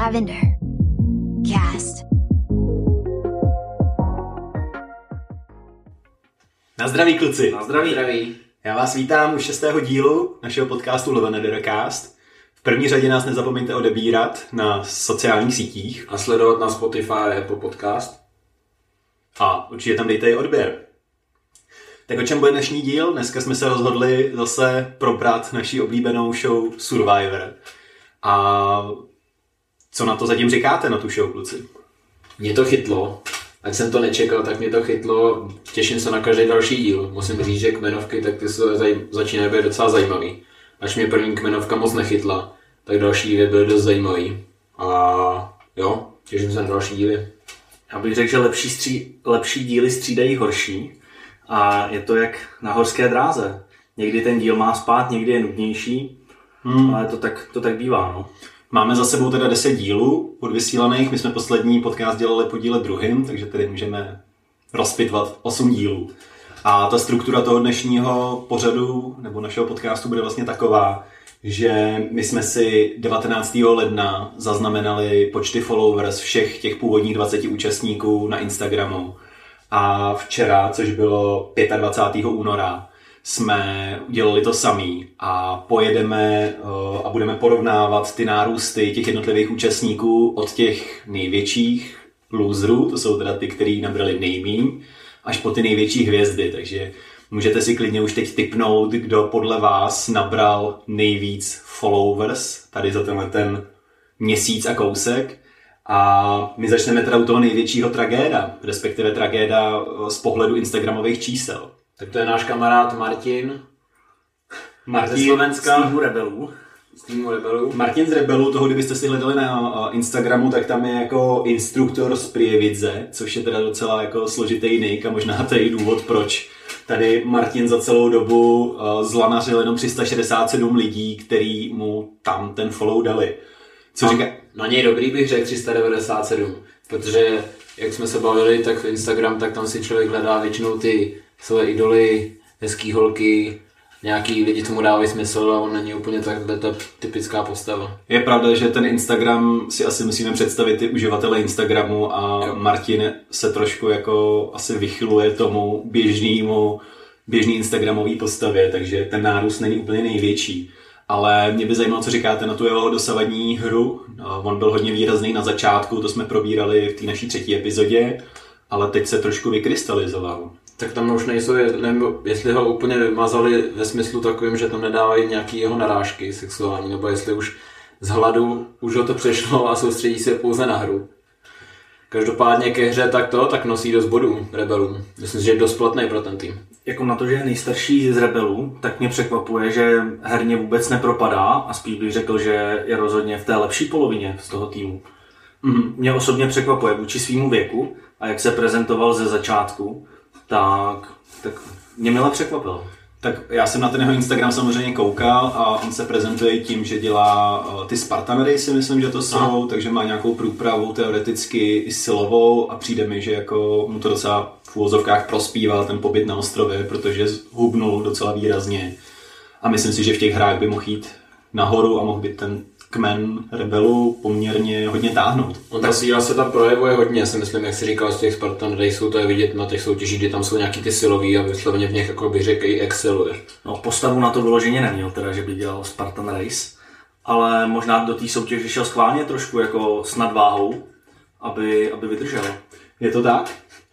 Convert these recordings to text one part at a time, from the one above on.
Lavender Cast. Na zdraví, kluci. Na zdraví. Já vás vítám u 6. dílu našeho podcastu Lavender Cast. V první řadě nás nezapomeňte odebírat na sociálních sítích. A sledovat na Spotify a Apple Podcast. A určitě tam dejte i odběr. Tak o čem bude dnešní díl? Dneska jsme se rozhodli zase probrat naši oblíbenou show Survivor. A co na to zatím říkáte, na tu show, kluci? Mě to chytlo. Ať jsem to nečekal, tak mě to chytlo. Těším se na každý další díl. Musím říct, že kmenovky, tak ty začínají být docela zajímavý. Až mě první kmenovka moc nechytla, tak další byly dost zajímavý. A jo, těším se na další díly. Já bych řekl, že lepší díly střídají horší. A je to jak na horské dráze. Někdy ten díl má spát, někdy je nudnější, ale to tak bývá. No. Máme za sebou teda 10 dílů odvysílaných. My jsme poslední podcast dělali po díle druhým, takže tedy můžeme rozpitvat 8 dílů. A ta struktura toho dnešního pořadu nebo našeho podcastu bude vlastně taková, že my jsme si 19. ledna zaznamenali počty followers všech těch původních 20 účastníků na Instagramu. A včera, což bylo 25. února, jsme udělali to samý a pojedeme a budeme porovnávat ty nárůsty těch jednotlivých účastníků od těch největších loserů, to jsou teda ty, kteří nabrali nejmíň, až po ty největší hvězdy, takže můžete si klidně už teď tipnout, kdo podle vás nabral nejvíc followers tady za tenhle ten měsíc a kousek. A my začneme teda u toho největšího tragéda, respektive tragéda z pohledu instagramových čísel. Tak to je náš kamarád Martin ze Slovenska. Z týmu Rebelů. Martin z Rebelů, toho kdybyste si hledali na Instagramu, tak tam je jako instruktor z Prievidze, což je teda docela jako složitý nick a možná to je i důvod, proč tady Martin za celou dobu zlanařil jenom 367 lidí, který mu tam ten follow dali. Co říká? Na něj dobrý bych řekl 397, protože jak jsme se bavili, tak v Instagram, tak tam si člověk hledá většinou ty své idoly, hezký holky, nějaký lidi tomu dávají smysl a on není úplně takhle ta typická postava. Je pravda, že ten Instagram si asi musíme představit ty uživatele Instagramu a jo. Martin se trošku jako asi vychyluje tomu běžný instagramový postavě, takže ten nárůst není úplně největší. Ale mě by zajímalo, co říkáte na tu jeho dosavadní hru. On byl hodně výrazný na začátku, to jsme probírali v té naší 3. epizodě, ale teď se trošku vykrystalizoval. Tak tam už nejsou, nebo jestli ho úplně vymazali ve smyslu takovým, že tam nedávají nějaký jeho narážky sexuální, nebo jestli už z hladu už ho to přešlo a soustředí se pouze na hru. Každopádně ke hře tak nosí dost bodů Rebelů. Myslím, že je dost platný pro ten tým. Jako na to, že je nejstarší z Rebelů, tak mě překvapuje, že herně vůbec nepropadá a spíš bych řekl, že je rozhodně v té lepší polovině z toho týmu. Mě osobně překvapuje vůči svýmu věku a jak se prezentoval ze začátku, tak mě mile překvapilo. Tak já jsem na ten jeho Instagram samozřejmě koukal a on se prezentuje tím, že dělá ty Spartan Race, myslím, že to jsou, takže má nějakou průpravu teoreticky i silovou a přijde mi, že jako mu to docela v úvozovkách prospíval ten pobyt na ostrově, protože hubnul docela výrazně a myslím si, že v těch hrách by mohl jít nahoru a mohl by ten kmen Rebelů poměrně hodně táhnout. On ta síla se tam projevuje hodně, si myslím, jak si říkal z těch Spartan Raceů, to je vidět na těch soutěžích, kdy tam jsou nějaký ty silový a vysloveně v nich, jako bych řekl, i exceluje. No, postavu na to vyloženě neměl, teda, že by dělal Spartan Race, ale možná do té soutěže šel schválně trošku jako s nadváhou, aby vydržel. Je to tak?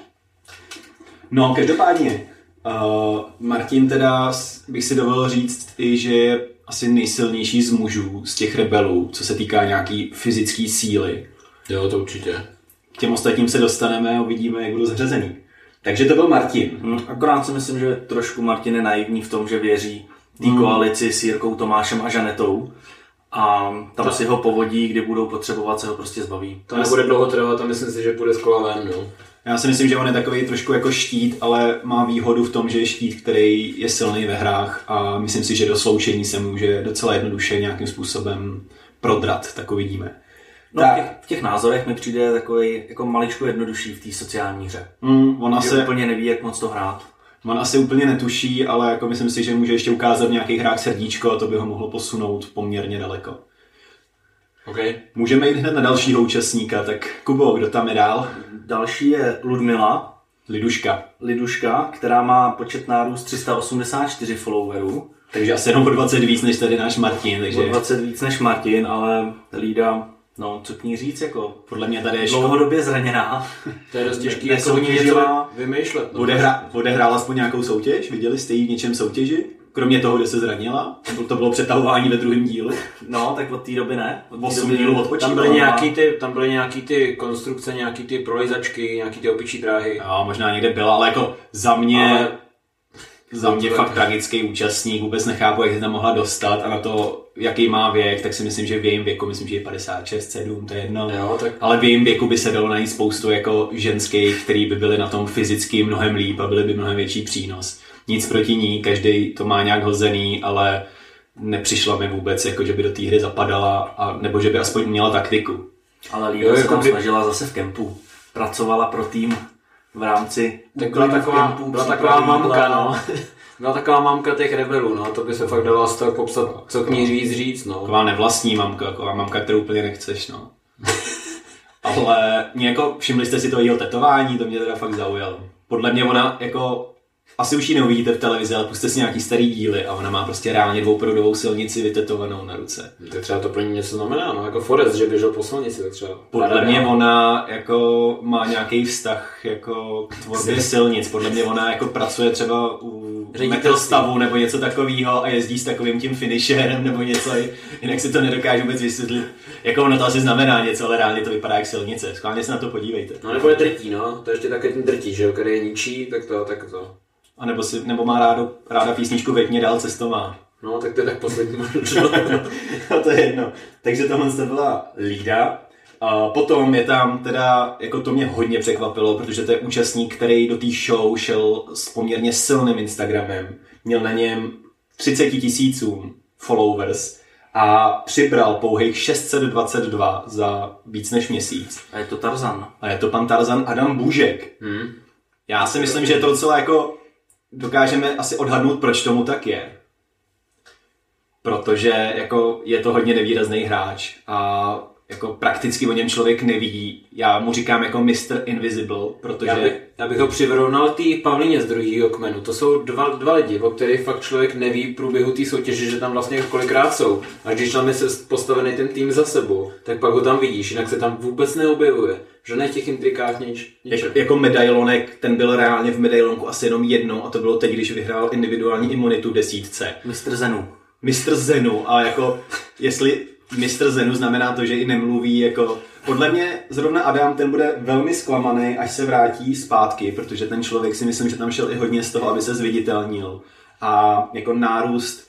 No, každopádně, Martin teda bych si dovolil říct i, že je asi nejsilnější z mužů, z těch Rebelů, co se týká nějaký fyzické síly. Jo, to určitě. K těm ostatním se dostaneme a uvidíme, jak budou zařazený. Takže to byl Martin. Akorát si myslím, že trošku Martin je naivní v tom, že věří té koalici s Jirkou, Tomášem a Žanetou. A tam si ho povodí, kdy budou potřebovat, se ho prostě zbaví. To nebude dlouho trvat a myslím si, že půjde z kola ven, no. Já si myslím, že on je takový trošku jako štít, ale má výhodu v tom, že je štít, který je silný ve hrách a myslím si, že do sloučení se může docela jednoduše nějakým způsobem prodrat, tak uvidíme. No, v těch názorech mi přijde takový jako maličko jednodušší v té sociální hře. On asi úplně neví, jak moc to hrát. On asi úplně netuší, ale jako myslím si, že může ještě ukázat v nějakých hrách srdíčko a to by ho mohlo posunout poměrně daleko. Okay. Můžeme jít hned na dalšího účastníka, tak Kubo, kdo tam je dál? Další je Ludmila. Liduška, která má počet nárůst 384 followerů. Takže asi jenom o 20 víc než tady náš Martin. Takže... O 20 víc než Martin, ale Lída, no co k ní říct, jako podle mě tady je dlouhodobě zraněná. To je dost těžký jako něco vymýšlet. No. Odehrála aspoň nějakou soutěž? Viděli jste jí v něčem soutěži? Kromě toho, kde se zranila? To bylo přetahování ve druhém dílu? No, tak od té doby ne. 8 dílů odpočívala. Tam byly nějaký ty konstrukce, nějaký ty prolejzačky, nějaký ty opičí dráhy. Jo, možná někde byla, ale jako za mě fakt tragický účastník, vůbec nechápu, jak se tam mohla dostat a na to, jaký má věk, tak si myslím, že v jejím věku, myslím, že je 56, 7, to je jedno. Jo, tak... Ale v jejím věku by se dalo najít spoustu jako ženských, který by byly na tom fyzicky mnohem líp a byly by mnohem větší přínos. Nic proti ní, každý to má nějak hozený, ale nepřišla mi vůbec, jako že by do té hry zapadala, a, nebo že by aspoň měla taktiku. Ale Lída se tam snažila zase v kempu. Pracovala pro tým v rámci... Tak byla taková mamka, no. Byla taková mamka těch rebelů, no. To by se fakt dalo asi tak popsat, co k ní říct, no. Taková nevlastní mamka, taková mamka, kterou úplně nechceš, no. Ale jako, všimli jste si to jejího tetování, to mě teda fakt zaujalo. Podle mě ona jako... Asi už ji neuvidíte v televizi, ale puste si nějaký starý díly a ona má prostě reálně dvouproudovou silnici vytetovanou na ruce. Tak třeba to pro ní něco znamená, no jako Forrest, že běžel po silnici, tak třeba... Podle mě ona jako má nějaký vztah jako k tvorbě silnic. Podle mě ona jako pracuje třeba u metrostavu nebo něco takového a jezdí s takovým tím finisherem nebo něco, jinak si to nedokážu vůbec vysvětlit. Jako ono to asi znamená něco, ale reálně to vypadá jak silnice. Schválně se na to podívejte. No nebo je drtí, no. To je ještě taky ten drtí, že jo, který je ničí, tak to. A nebo má ráda písničku Věk mě dál cestová. No, tak to je tak poslední No, to je jedno. Takže tohle to byla Lída. A potom je tam teda, jako to mě hodně překvapilo, protože to je účastník, který do té show šel s poměrně silným Instagramem. Měl na něm 30 000 followers a přibral pouhých 622 za víc než měsíc. A je to Tarzan. A je to pan Tarzan Adam Bůžek. Já si myslím, že je to docela jako... Dokážeme asi odhadnout, proč tomu tak je. Protože jako je to hodně nevýrazný hráč a jako prakticky o něm člověk neví. Já mu říkám jako Mr. Invisible, protože... Já bych ho přirovnal té Pavlíně z druhého kmenu. To jsou dva lidi, o kterých fakt člověk neví v průběhu té soutěže, že tam vlastně kolikrát jsou. A když tam je postavený ten tým za sebou, tak pak ho tam vidíš, jinak se tam vůbec neobjevuje. Že ne v těch intrikách Jako medailonek, ten byl reálně v medailonku asi jenom jednou a to bylo teď, když vyhrál individuální imunitu v 10. Mistr Zenu a jako jestli Mistr Zenu znamená to, že i nemluví jako... Podle mě zrovna Adam ten bude velmi zklamaný, až se vrátí zpátky, protože ten člověk si myslím, že tam šel i hodně z toho, aby se zviditelnil. A jako nárůst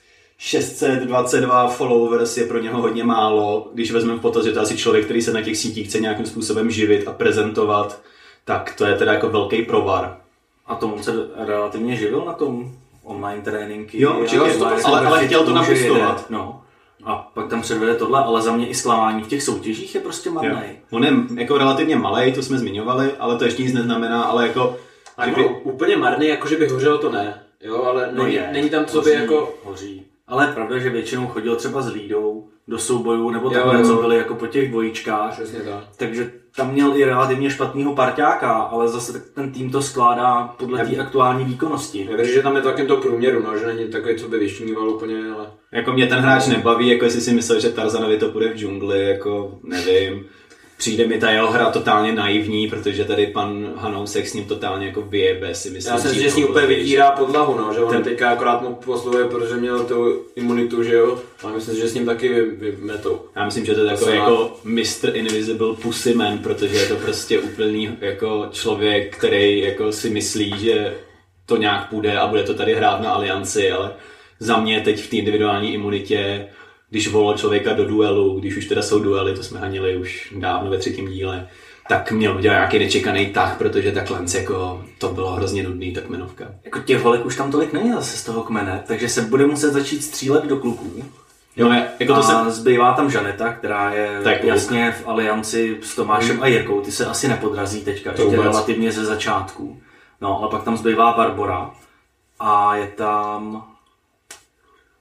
622 followers je pro něho hodně málo, když vezmeme v potaz, že to je asi člověk, který se na těch sítích chce nějakým způsobem živit a prezentovat, tak to je teda jako velký provar. A tomu se relativně živil na tom online tréninky. Jo, určitě, ale chtěl to napustovat. No. A pak tam předvede tohle, ale za mě i zklamání v těch soutěžích je prostě marnej. On je jako relativně malej, to jsme zmiňovali, ale to ještě nic neznamená, ale jako... Úplně marný, jako že by hořelo, to ne. Jo, ale není tam co by jako... Hoří. Ale pravda, že většinou chodil třeba s Lídou do soubojů, nebo takhle, co byly jako po těch dvojičkách. Přesně tak. Takže tam měl i relativně špatného parťáka, ale zase ten tým to skládá podle té aktuální výkonnosti. Já věřím, že tam je to takým to průměru, no, že není takový, co by vyštíval úplně, ale... Jako mě ten hráč nebaví, jako jestli si myslel, že Tarzanovi to půjde v džungli, jako nevím. Přijde mi ta jeho hra totálně naivní, protože tady pan Hanousek s ním totálně jako vyjebe, si myslím. Já si myslím, že s ním úplně vydírá podlahu, no, že on teďka akorát mu posluhuje, protože měl tu imunitu, že jo, a myslím, že s ním taky vymetou. Já myslím, že to je takový jako Mr. Invisible Pussyman, protože je to prostě úplný jako člověk, který jako si myslí, že to nějak půjde a bude to tady hrát na Alianci, ale za mě teď v té individuální imunitě, když volal člověka do duelu, když už teda jsou duely, to jsme hanili už dávno ve 3. díle, tak měl udělat nějaký nečekaný tah, protože takhle jako to bylo hrozně nudný, ta kmenovka. Jako těch holek už tam tolik není zase z toho kmene, takže se bude muset začít střílet do kluků. Jo, jako to zbývá tam Žaneta, která je jasně v alianci s Tomášem a Jirkou, ty se asi nepodrazí teďka, ještě relativně ze začátku. No, ale pak tam zbývá Barbora a je tam...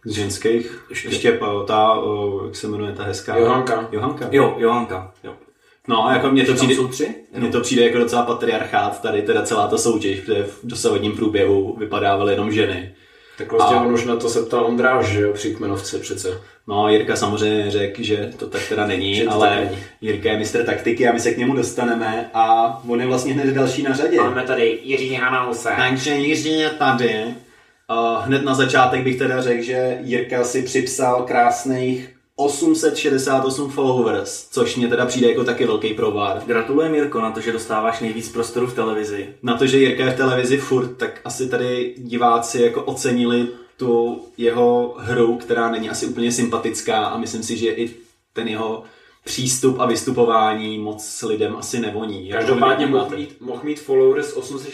Z ženských ještě ta, jak se jmenuje ta hezká? Johanka. Jo, Johanka. Jo. No, jako mně to přijde, jsou 3? mně to přijde jako docela patriarchát tady, teda celá ta soutěž, protože v dosavadním průběhu vypadávaly jenom ženy. Tak vlastně on už na to se ptal Ondráš, že jo, při Kmenovce přece. No, Jirka samozřejmě řekl, že to tak teda není, ale Jirka je mistr taktiky a my se k němu dostaneme a on je vlastně hned další na řadě. Máme tady Jiří Hanause. Takže Jiří je tady. Hned na začátek bych teda řekl, že Jirka si připsal krásných 868 followers, což mě teda přijde jako taky velký provar. Gratulujem, Jirko, na to, že dostáváš nejvíc prostoru v televizi. Na to, že Jirka je v televizi furt, tak asi tady diváci jako ocenili tu jeho hru, která není asi úplně sympatická a myslím si, že i ten přístup a vystupování moc lidem asi nevoní. Každopádně mohl mít followers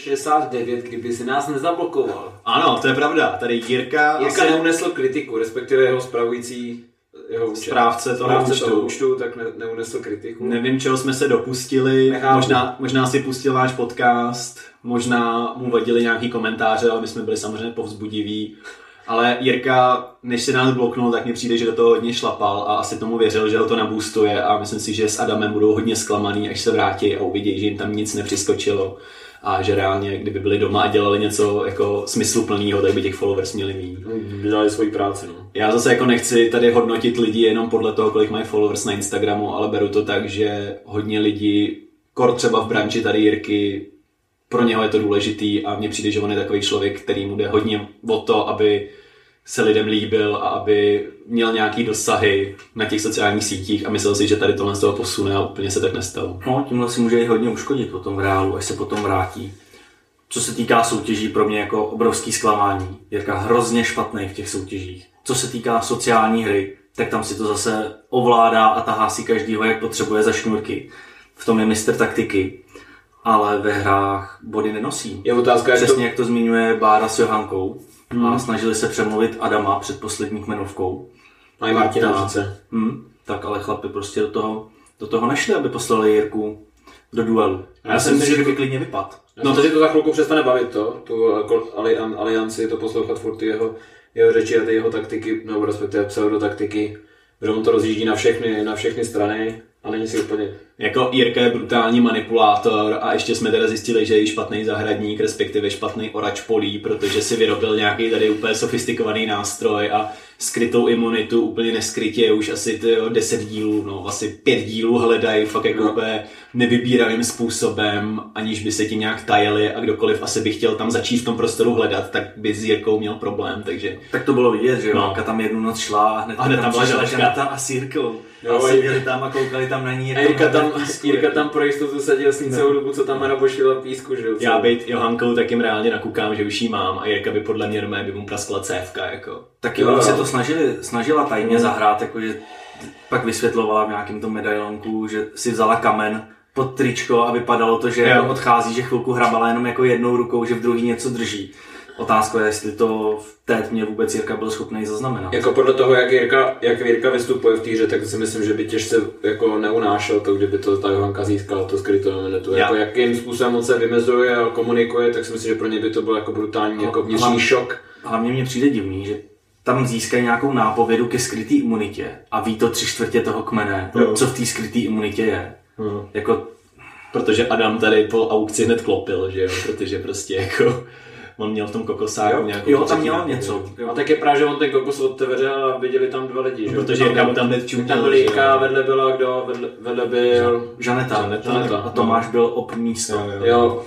869, kdyby si nás nezablokoval. Ano, to je pravda. Tady Jirka asi neunesl kritiku, respektive jeho spravující správce toho účtu, tak neunesl kritiku. Nevím, čeho jsme se dopustili. Možná si pustil váš podcast, možná mu vadili nějaký komentáře, ale my jsme byli samozřejmě povzbudiví. Ale Jirka, než se nás bloknul, tak mi přijde, že do toho hodně šlapal a asi tomu věřil, že ho to naboostuje a myslím si, že s Adamem budou hodně zklamaný, až se vrátí a uvidí, že jim tam nic nepřiskočilo a že reálně, kdyby byli doma a dělali něco jako smysluplného, tak by těch followers měli mít. Dělali svoji práci, no. Já zase jako nechci tady hodnotit lidi jenom podle toho, kolik mají followers na Instagramu, ale beru to tak, že hodně lidí, kor třeba v branži tady Jirky, pro něho je to důležitý a mně přijde, že on je takový člověk, který mu jde hodně o to, aby se lidem líbil a aby měl nějaký dosahy na těch sociálních sítích a myslel si, že tady tohle z toho posune a úplně se tak nestalo. No, tímhle si může i hodně uškodit potom v reálu, až se potom vrátí. Co se týká soutěží, pro mě jako obrovský zklamání. Jirka hrozně špatný v těch soutěžích. Co se týká sociální hry, tak tam si to zase ovládá a tahá si každýho, jak potřebuje za šňůrky. V tom je mistr taktiky. Ale ve hrách body nenosí. Je otázka, přesně jak to zmiňuje Bára s Johankou. A snažili se přemluvit Adama před poslední Kmenovkou. A i Martina přece. Tak ale chlapi prostě do toho nešli, aby poslali Jirku do duelu. Já si myslím, že by klidně vypad. No to si to za chvilku přestane bavit tu alianci, to poslouchat furt ty jeho řeči a ty jeho taktiky, nebo respektive pseudotaktiky, že on to rozjíždí na všechny strany. A není si úplně. Jako Jirka je brutální manipulátor a ještě jsme teda zjistili, že je špatný zahradník, respektive špatný orač polí, protože si vyrobil nějaký tady úplně sofistikovaný nástroj a skrytou imunitu úplně neskrytě už asi 10 dílů, no asi 5 dílů hledají fakt jako úplně nevybíravým způsobem, aniž by se tím nějak tajili a kdokoliv asi by chtěl tam začít v tom prostoru hledat, tak by s Jirkou měl problém, takže. Tak to bylo vidět, že Johanka tam jednu noc šla a hned tam přišla Žaneta a s Jirkou. Jo, a seděli tam a koukali tam na ní. A Jirka tam pro jistotu seděl s ní celou dobu, co tam nabošila písku, že jo? Já být Johankou tak jim reálně nakukám, že už jí mám a Jirka by podle mě by mu praskla cévka, jako. Tak jo, se to snažila tajně zahrát, jakože pak vysvětlovala v nějakém tom medailonku, že si vzala kamen pod tričko a vypadalo to, že odchází, že chvilku hrabala jenom jako jednou rukou, že v druhý něco drží. Otázka je, jestli to v té tmě vůbec Jirka byl schopný zaznamenat. Jako podle toho, jak Jirka vystupuje v té hře, tak si myslím, že by těžce jako neunášel to, kdyby to ta Johanka získala to skrytou imunitu. Jako jakým způsobem on se vymezuje a komunikuje, tak si myslím, že pro ně by to byl jako brutální jako vnitřní šok. Hlavně mně přijde divný, že tam získají nějakou nápovědu ke skrytý imunitě a ví to 3/4 toho kmene, co v té skrytý imunitě je. Jako, protože Adam tady po aukci hned klopil, že jo, protože prostě jako on měl v tom kokosáku nějakou. Jo, tam měl něco. Jo. A tak je právě, že on ten kokos otevřel a viděli tam 2 lidi, že? Protože Jirka mu tam hned čuměl. Tam byl Jirka, vedle byla kdo? Vedle byl Žaneta. A Tomáš byl op místo. Jo.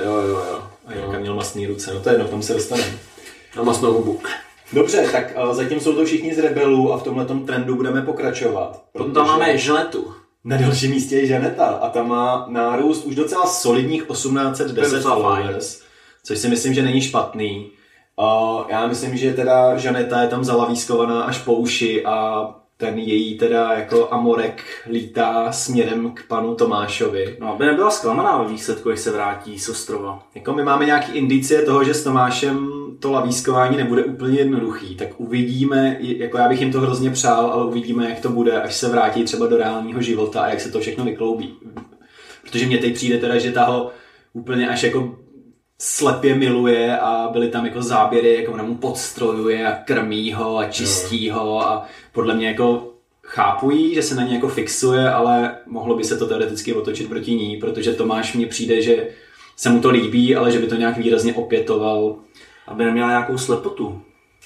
A Jirka měl mastný ruce, no to je jedno, k tomu se dostaneme. A masnou hubu. Dobře, tak zatím jsou to všichni z Rebelů a v tomhletom trendu budeme pokračovat. Potom tam máme Žanetu. Na dalším místě je Žaneta a ta má nárůst už docela solidních 1810 followers, což si myslím, že není špatný. Já myslím, že teda Žaneta je tam zalavískovaná až po uši a ten její teda jako amorek lítá směrem k panu Tomášovi. No, aby nebyla zklamaná ve výsledku, když se vrátí z ostrova. Jako my máme nějaký indicie toho, že s Tomášem to lavískování nebude úplně jednoduchý, tak uvidíme, jako já bych jim to hrozně přál, ale uvidíme, jak to bude, až se vrátí třeba do reálního života a jak se to všechno vykloubí. Protože mně teď přijde teda, že ta ho úplně až jako slepě miluje a byly tam jako záběry, jako ona mu podstrojuje a krmí ho a čistí ho a podle mě jako chápu jí, že se na ně jako fixuje, ale mohlo by se to teoreticky otočit proti ní, protože Tomáš mně přijde, že se mu to líbí, ale že by to nějak výrazně opětoval. Aby neměla nějakou slepotu.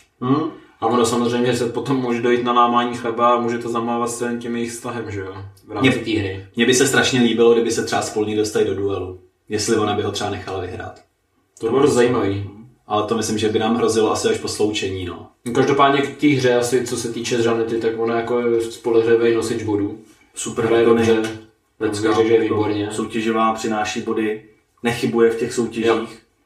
A ono samozřejmě se potom může dojít na lámání chleba a může to zamávat s tím jejich vztahem, že jo? V rámci té hry. Mně by se strašně líbilo, kdyby se třeba spolu dostali do duelu. Jestli ona by ho třeba nechala vyhrát. To bylo zajímavý. Ale to myslím, že by nám hrozilo asi až po sloučení, no. Každopádně k té hře asi, co se týče Žanety, tak ona jako je spolehlivý nosič bodů. Super hraje dobře. Lecka, že je výborně. Soutěživá, přináší body, nechybuje v těch soutěžích. Jo.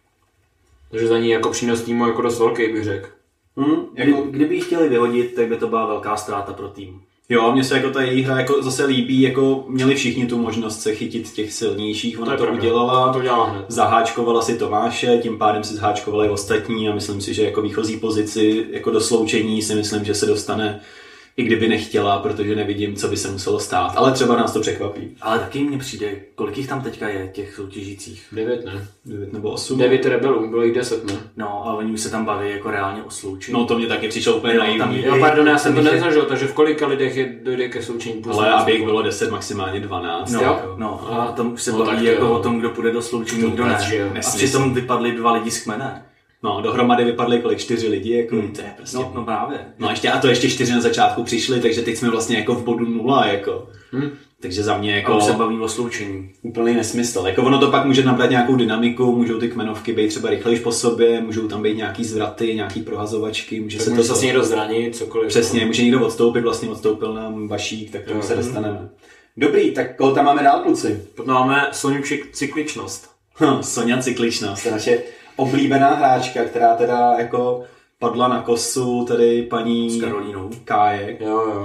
Takže za ní jako přínos týmu jako dost velký, bych řekl. Kdyby ji chtěli vyhodit, tak by to byla velká ztráta pro tým. Jo, mně se jako ta její hra jako zase líbí, jako měli všichni tu možnost se chytit těch silnějších, ona to udělala, zaháčkovala si Tomáše, tím pádem si zháčkovala i ostatní a myslím si, že jako výchozí pozici jako do sloučení si myslím, že se dostane, i kdyby nechtěla, protože nevidím, co by se muselo stát, ale třeba nás to překvapí. Ale taky mně přijde, kolik jich tam teďka je, těch soutěžících? 9, ne? 9 nebo 8? 9 rebelů, bylo jich 10, ne? No, ale oni už se tam baví jako reálně o sloučení. No to mě taky přišlo úplně naivní. Jo, pardon, já jsem to nezažil, takže v kolika lidech dojde ke sloučení? Ale aby jich bylo 10, maximálně 12. No, a tam už se baví jako o tom, kdo půjde do sloučení, kdo ne. A přitom vypadli 2 lidi z kmene. No, dohromady vypadly kolik 4 lidi, jako to je prostě... No právě. No a to ještě 4 na začátku přišli, takže teď jsme vlastně jako v bodu 0, jako. Takže za mě jako... A už se baví o sloučení. Úplný nesmysl. Jako ono to pak může nabrat nějakou dynamiku, můžou ty kmenovky být třeba rychlejš po sobě, můžou tam být nějaký zvraty, nějaký prohazovačky, může tak se může se někdo zranit, cokoliv. Přesně, může někdo odstoupit, vlastně odstoupil nám Vašík, tak k tomu se dostaneme. Dobrý, tak koho tam máme dál, kluci? Potom máme Soňu Cykličnost. Soňa Cykličnost, to je naše oblíbená hráčka, která teda jako padla na kosu tady paní s Karolínou Kájek. Jo.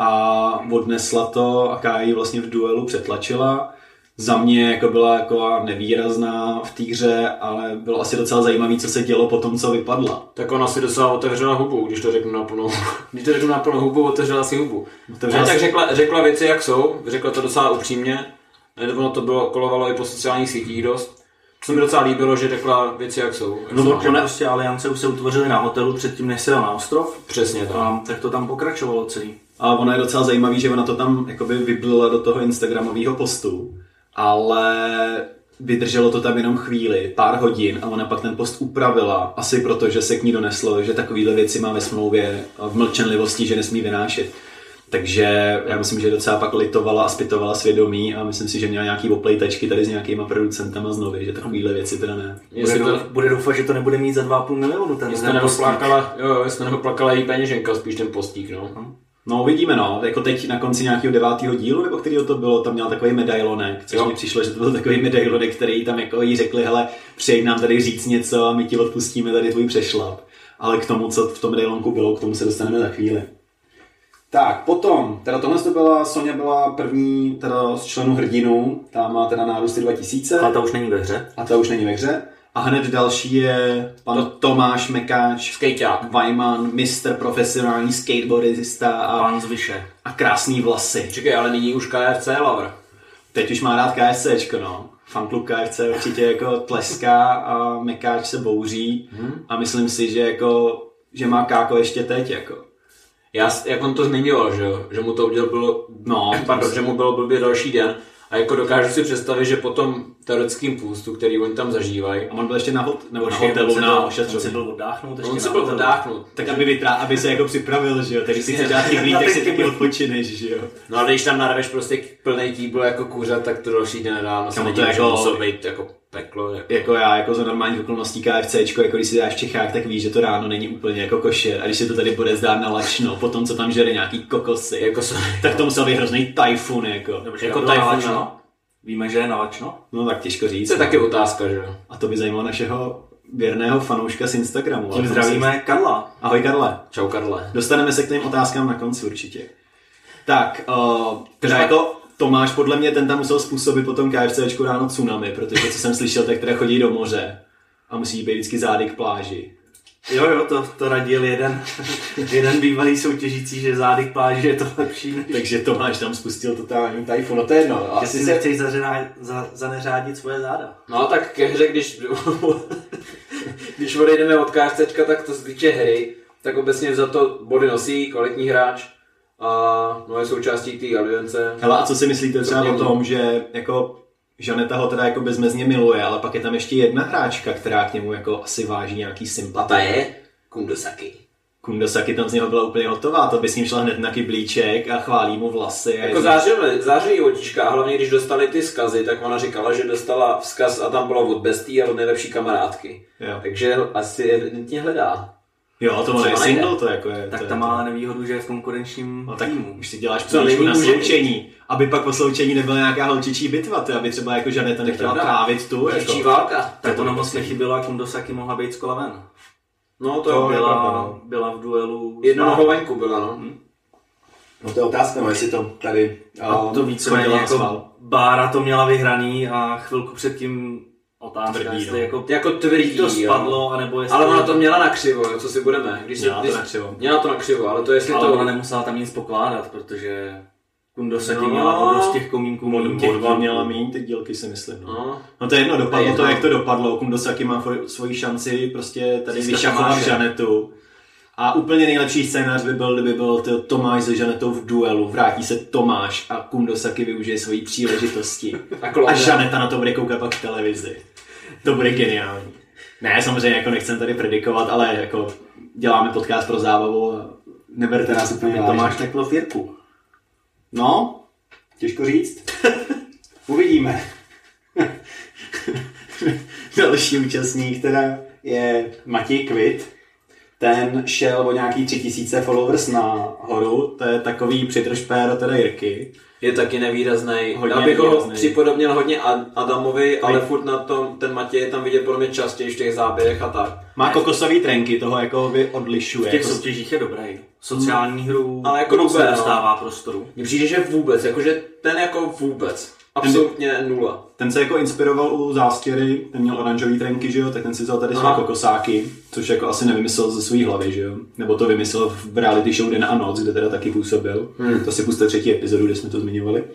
A odnesla to a Káji vlastně v duelu přetlačila. Za mě jako byla jako nevýrazná v té hře, ale bylo asi docela zajímavé, co se dělo po tom, co vypadla. Tak ona si docela otevřela hubu, když to řeknu na plnou hubu, otevřela si hubu. Tak řekla věci, jak jsou, řekla to docela upřímně. Ono to bylo kolovalo i po sociálních sítích dost. Co mi docela líbilo, že řekla věci, jak jsou. No, prostě aliance už se utvořily na hotelu předtím, než se jel na ostrov. Přesně tak. Tak to tam pokračovalo celý. A ono je docela zajímavý, že ona to tam jakoby vyblila do toho instagramového postu, ale vydrželo to tam jenom chvíli, pár hodin a ona pak ten post upravila, asi proto, že se k ní doneslo, že takovýhle věci má ve smlouvě v mlčenlivosti, že nesmí vynášet. Takže já myslím, že docela pak litovala a zpytovala svědomí a myslím si, že měla nějaký oplejtačky tady s nějakýma producentama znovu, že takovýhle věci teda ne. Bude doufat, že to nebude mít za 2,5 milionu ten jestli neplakala její peněženka, spíš ten postík, no. No uvidíme, no. Jako teď na konci nějakého 9. dílu, nebo kterýho to bylo, tam měla takový medailonek, což mi přišlo, že to byl takový medailonek, který tam jako jí řekli, hele, přijď nám tady říct něco a my ti odpustíme tady tvůj přešlap. Ale k tomu, co v tom medailonku bylo, k tomu se dostaneme za chvíli. Tak, potom, teda tohle to byla, Soňa byla první teda z členů hrdinů, ta má teda nárůsty 2000. A ta už není ve hře. A hned další je pan Tomáš Mekáč, skejťák, Vajman, mistr profesionální skateboardista a pán z Vyše. A krásný vlasy. Čekaj, ale nyní už KFC lover. Teď už má rád KFCčko, no. Fanklub KFC určitě jako tleská a Mekáč se bouří a myslím si, že jako, že má káko ještě teď, jako. Jak on to zmiňoval, že mu to udělal že mu bylo blbě další den a jako dokážu si představit, že po tom teoretickým půstu, který oni tam zažívají. A on byl ještě na hotelu na ošetřování. On si byl oddáchnout. Tak aby se jako připravil, že jo. Takže si chce dělat chyblí, tak si taky odpočineš, že jo. No ale když tam narveš prostě plnej tíbl jako kuřat, tak to další den nedá. No to jako musel být jako peklo. Jako já, jako za normálních okolností KFCčko, jako když si dáš v Čechách, tak víš, že to ráno není úplně jako košer. A když se to tady bude zdát na lačno, potom co tam žere nějaký kokosy, jako tak to musel být hrozný tajfun, jako tajfun. Víme, že je na lačno? No tak těžko říct. To je taky otázka, že jo. A to by zajímalo našeho věrného fanouška z Instagramu. Tím zdravíme Karla. Ahoj Karle. Čau Karle. Dostaneme se k těm otázkám na konci určitě. Tak, teda jako Tomáš, podle mě ten tam musel způsobit potom KFCčku ráno tsunami, protože co jsem slyšel, tak teda chodí do moře a musí být vždycky zády k pláži. Jo, to radil jeden bývalý soutěžící, že zády k pláži je to lepší. Takže Tomáš tam spustil totální tajfun. No to je jedno. Že si nechceš zaneřádit svoje záda. No tak ke hře, když odejdeme od KFCčka, tak to se týče hry, tak obecně za to body nosí kvalitní hráč a no je součástí té aliance. Hele, a co si myslíte třeba o tom, že jako Žaneta ho teda jako bezmezně miluje, ale pak je tam ještě jedna hráčka, která k němu jako asi váží nějaký sympatie. A ta je Kundosaki. Kundosaki tam z něho byla úplně hotová, to by s ním šla hned na kyblíček a chválí mu vlasy. Jako září otička, a hlavně když dostali ty vzkazy, tak ona říkala, že dostala vzkaz a tam bylo od bestii a od nejlepší kamarádky. Jo. Takže asi evidentně hledá. Jo, to ono je single, to jako je. Tak to ta je má ale nevýhodu, že je v konkurenčním týmu. Už si děláš půjčku na sloučení, aby pak po sloučení nebyla nějaká holčičí bitva, to aby třeba jako Žaneta nechtěla trávit tu. Děvčí válka. Tak ona moc nechyběla, Kundosaki mohla být z kola ven. No to byla v duelu. Jednu nohou venku byla, no. No to je otázka, no jestli to tady a to víceméně jako Bára to měla vyhraný a chvilku předtím otázka, tvrdí, jestli no. jako tvrdí, to spadlo, anebo jestli... Ale ona to měla na křivo, co si budeme. Měla to na křivo, ale to jestli ale to... ona nemusela tam nic pokládat, protože Kundosaki měla obrovských těch komínků Modva měla míň ty dílky, si myslím. No to je jedno, dopadlo to, jak to dopadlo. Kundosaki má svoji šanci prostě tady vyšachovat Žanetu. A úplně nejlepší scénář by byl, kdyby byl Tomáš se Žanetou v duelu. Vrátí se Tomáš a Kundosaki využije svoji příležitosti. A Žaneta na to bude koukat pak v televizi. To bude geniální. Ne, samozřejmě jako nechcem tady predikovat, ale jako děláme podcast pro zábavu a neberte nás úplně vážně. Tomáš neklo firku. No, těžko říct. Uvidíme. Další účastník teda je Matěj Kvit. Ten šel o nějaký 3000 followers nahoru. To je takový přitržpéro teda Jirky. Je taky nevýraznej. Já bych ho připodobnil hodně Adamovi, ale furt na tom, ten Matěj je tam vidět podle mě častěji v těch záběrech a tak. Má kokosový trenky, toho jako odlišuje. V těch soutěžích je dobrý. Sociální hru ale jako se dostává prostoru. Mně přijde, že vůbec, jakože ten jako vůbec. Absolutně nula. Ten se jako inspiroval u Zástěry, ten měl oranžový trenky, že jo, tak ten si vzal tady své kokosáky, což jako asi nevymyslel ze své hlavy, že jo. Nebo to vymyslel v reality show Den a noc, kde teda taky působil. To si puste 3. epizodu, kde jsme to zmiňovali.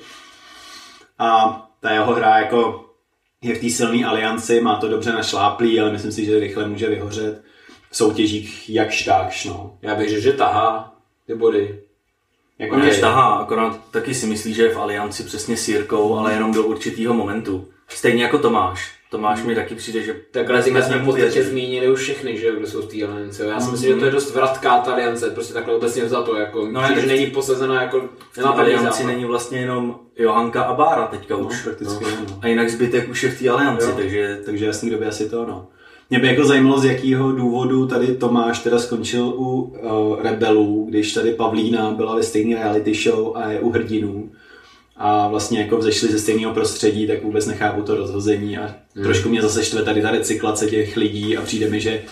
A ta jeho hra jako je v té silné alianci, má to dobře našláplý, ale myslím si, že rychle může vyhořet v soutěžích jakž takž, no. Já bych řekl, že tahá ty body. Jako než tahá, akorát taky si myslí, že je v alianci přesně s Jirkou, ale jenom do určitého momentu. Stejně jako Tomáš. Tomáš mi taky přijde, že... Takhle jsme v podstatě zmínili už všechny, že kdo jsou v té alianci. Já si myslím, že to je dost vratká ta aliance, prostě takhle obecně vzato, jako, no, že není posazena jako... V alianci není vlastně jenom Johanka a Bára teďka už. Prakticky, A jinak zbytek už je v té alianci, takže jasný, kdo by asi to, no. Mě by jako zajímalo, z jakého důvodu tady Tomáš teda skončil u Rebelů, když tady Pavlína byla ve stejné reality show a je u Hrdinů. A vlastně jako vzešli ze stejného prostředí, tak vůbec nechápu to rozhození a trošku mě zase štve tady ta recyklace těch lidí a přijde mi, že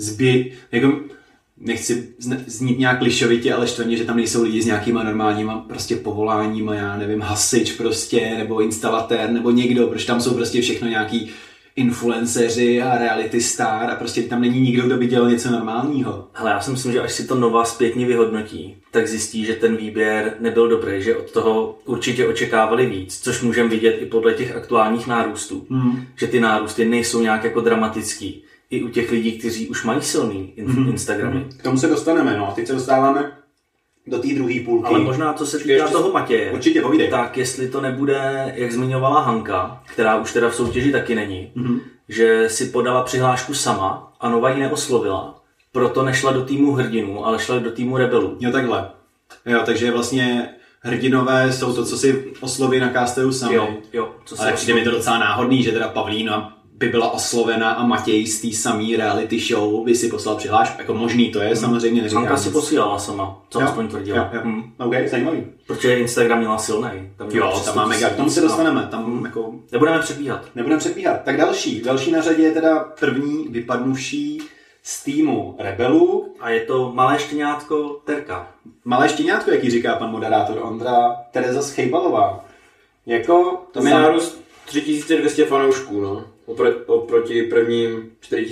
jako nechci znít nějak klišovitě, ale štve mě, že tam nejsou lidi s nějakýma normálníma prostě povoláníma, já nevím, hasič prostě, nebo instalatér, nebo někdo, protože tam jsou prostě všechno nějaký influenceři a reality star a prostě tam není nikdo, kdo by dělal něco normálního. Hele, já si myslím, že až si to Nova zpětně vyhodnotí, tak zjistí, že ten výběr nebyl dobrý, že od toho určitě očekávali víc, což můžeme vidět i podle těch aktuálních nárůstů. Že ty nárůsty nejsou nějak jako dramatický. I u těch lidí, kteří už mají silný Instagramy. K tomu se dostaneme, no. Teď se dostáváme do té druhé půlky. Ale možná, co se týká toho Matěje, určitě povídej. Tak jestli to nebude, jak zmiňovala Hanka, která už teda v soutěži taky není, že si podala přihlášku sama a Nova ji neoslovila, proto nešla do týmu Hrdinů, ale šla do týmu Rebelů. Jo, takhle. Jo, takže vlastně Hrdinové jsou to, co si osloví na casteru sami. Jo. Ale přijde mi to docela náhodný, že teda Pavlína by byla oslovena a Matěj z té samé reality show by si poslal přihlášku. Jako možný to je, samozřejmě neříkám. Hanka si posílala sama, co aspoň tvrdila. Jo. OK, zajímavý. Protože Instagram měla silnej. Tam má mega, k tomu se dostaneme. Tam jako... Nebudeme předbíhat. Tak další na řadě je teda první vypadnuvší z týmu Rebelů. A je to malé štěňátko Terka. Malé štěňátko, jak ji říká pan moderátor Ondra, Tereza Schejbalová. Jako... Tam je nárůst 3200 fanoušků, no. oproti prvním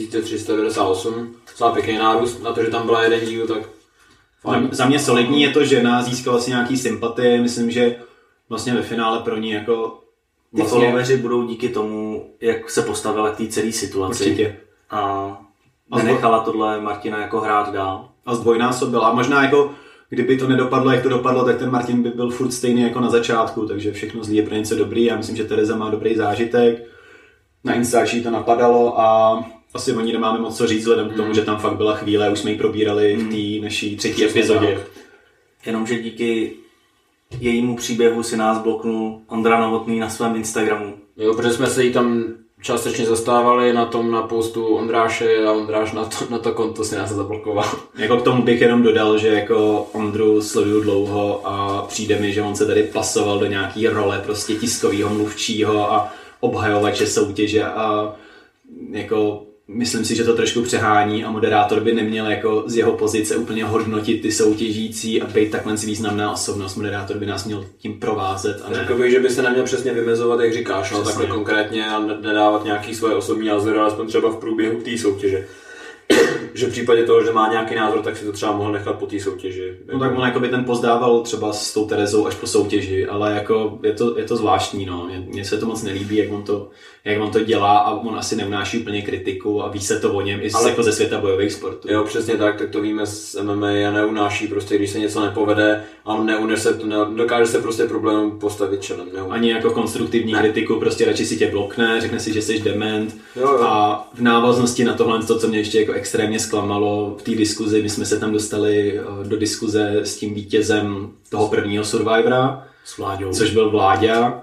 4398. Docela pěkný nárůst, na to, že tam byla jeden díl, tak fajn. Za mě solidní je to, že žena získala si nějaký sympatie, myslím, že vlastně ve finále pro ní jako Ty followeri budou díky tomu, jak se postavila k té celé situaci. Určitě. A nenechala tohle Martina jako hrát dál. A zdvojnásobila. A možná jako, kdyby to nedopadlo, jak to dopadlo, tak ten Martin by byl furt stejný jako na začátku, takže všechno zlý je pro něco dobrý. Já myslím, že Tereza má dobrý zážitek. Na Instači to napadalo a asi o ní nemáme moc co říct, vzhledem k tomu, že tam fakt byla chvíle, už jsme ji probírali v té naší 3. epizodě. Jenomže díky jejímu příběhu si nás bloknul Ondra Novotný na svém Instagramu. Jo, protože jsme se jí tam částečně zastávali na tom na postu Ondráše a Ondráš na to konto si nás zablokoval. Jako k tomu bych jenom dodal, že jako Ondru sleduju dlouho a přijde mi, že on se tady pasoval do nějaký role prostě tiskového mluvčího a obhajovače soutěže a jako myslím si, že to trošku přehání a moderátor by neměl jako z jeho pozice úplně hodnotit ty soutěžící a být takhle významná osobnost. Moderátor by nás měl tím provázet. A ne... Řekl bych, že by se neměl přesně vymezovat, jak říkáš, no, takhle konkrétně a nedávat nějaký svoje osobní názory, alespoň třeba v průběhu té soutěže. Že v případě toho, že má nějaký názor, tak si to třeba mohl nechat po té soutěži. No tak on jako by ten pozdával třeba s tou Terezou až po soutěži, ale jako je to zvláštní, no. Mně se to moc nelíbí, jak on to dělá a on asi neunáší úplně kritiku a ví se to o něm i jako ze světa bojových sportů. Jo, přesně tak to víme z MMA a neunáší prostě, když se něco nepovede a on dokáže se prostě problémům postavit čelem. Ani jako konstruktivní kritiku, prostě radši si tě blokne, řekne si, že jsi dement. Jo. A v návaznosti na tohle, co mě ještě jako extrémně zklamalo v té diskuzi, my jsme se tam dostali do diskuze s tím vítězem toho prvního Survivora, s Vláďou, což byl Vláďa.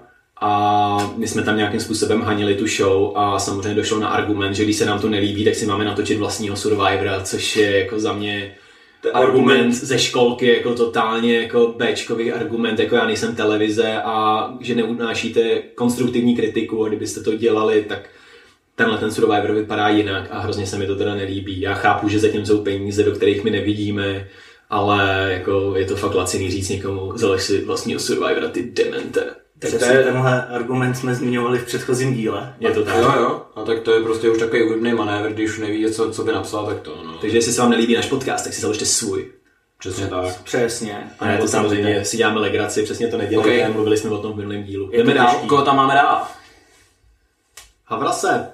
A my jsme tam nějakým způsobem hanili tu show a samozřejmě došlo na argument, že když se nám to nelíbí, tak si máme natočit vlastního Survivora, což je jako za mě argument ze školky, jako totálně jako béčkový argument, jako já nejsem televize a že neunášíte konstruktivní kritiku a kdybyste to dělali, tak tenhle ten Survivor vypadá jinak a hrozně se mi to teda nelíbí. Já chápu, že zatím jsou peníze, do kterých my nevidíme, ale jako je to fakt laciný říct někomu, založ si vlastního Survivora, ty demente. Přesně tenhle argument jsme zmiňovali v předchozím díle. Je to tak. Jo. A tak to je prostě už takový úhybný manévr, když už neví, co by napsal, tak to no. Takže jestli se vám nelíbí náš podcast, tak si založte svůj. Přesně tak. Přesně. A ne, to samozřejmě si děláme legraci, přesně to nedělejme, okay. Mluvili jsme o tom v minulém dílu. Jdeme dál. Koho tam máme dál? Havrase.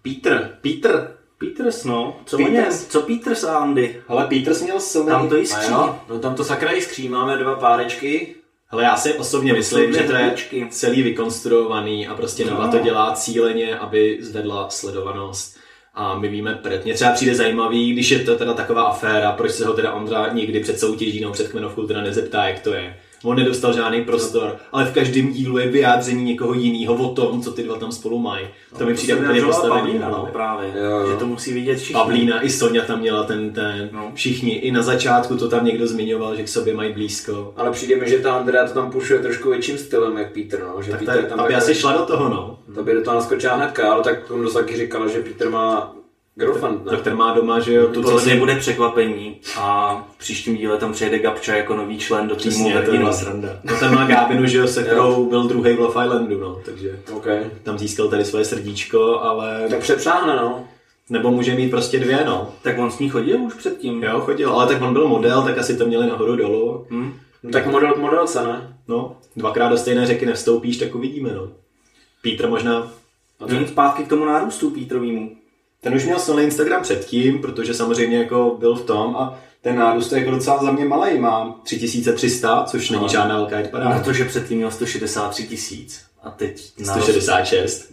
Peters, no. Co Peters a Andy? Hele, Peters měl silný. Tam to jiskří. No tam to sakra jiskří, máme 2 párečky. Hele, já si osobně myslím, že to je celý vykonstruovaný a prostě Nova to dělá cíleně, aby zvedla sledovanost. A my víme, mě třeba přijde zajímavý, když je to teda taková aféra, proč se ho teda Ondra nikdy před soutěží nebo před kmenovkou teda nezeptá, jak to je. On nedostal žádný prostor, ale v každém dílu je vyjádření někoho jiného o tom, co ty dva tam spolu mají. To mi přijde úplně postavený. No, právě, že to musí vidět všichni. Pavlína i Sonja tam měla ten všichni. I na začátku to tam někdo zmiňoval, že k sobě mají blízko. Ale přijde mi, že ta Andrea to tam pušuje trošku větším stylem, jak Peter, no. Že tak Peter tam aby asi šla do toho, no. To by do toho naskočila hnedka, ale tak tomu taky říkala, že Peter má girlfriend, ne? Tak ten má doma, že jo. To nebude překvapení a v příštím díle tam přijede Gabča jako nový člen do týmu. To je sranda. No ten má Gábinu, že jo, se kterou byl druhý v Love Islandu, no, takže tam získal tady svoje srdíčko, ale... Tak přepřáhne, no. Nebo může mít prostě 2, no. Tak on s ní chodil už předtím. Jo, chodil, ale tak on byl model, tak asi to měli nahoru dolů. No, tak modelce, ne? No, 2krát do stejné řeky nevstoupíš, tak uvidíme, no. Petr možná... Jen zpátky k tomu nárůstu Petrovýmu. Ten už měl silný Instagram předtím, protože samozřejmě jako byl v tom a ten nárůst je jako docela za mě malej, má 3300, což není žádná velká hitparáda. Na to, že předtím měl 163 000 a teď 166.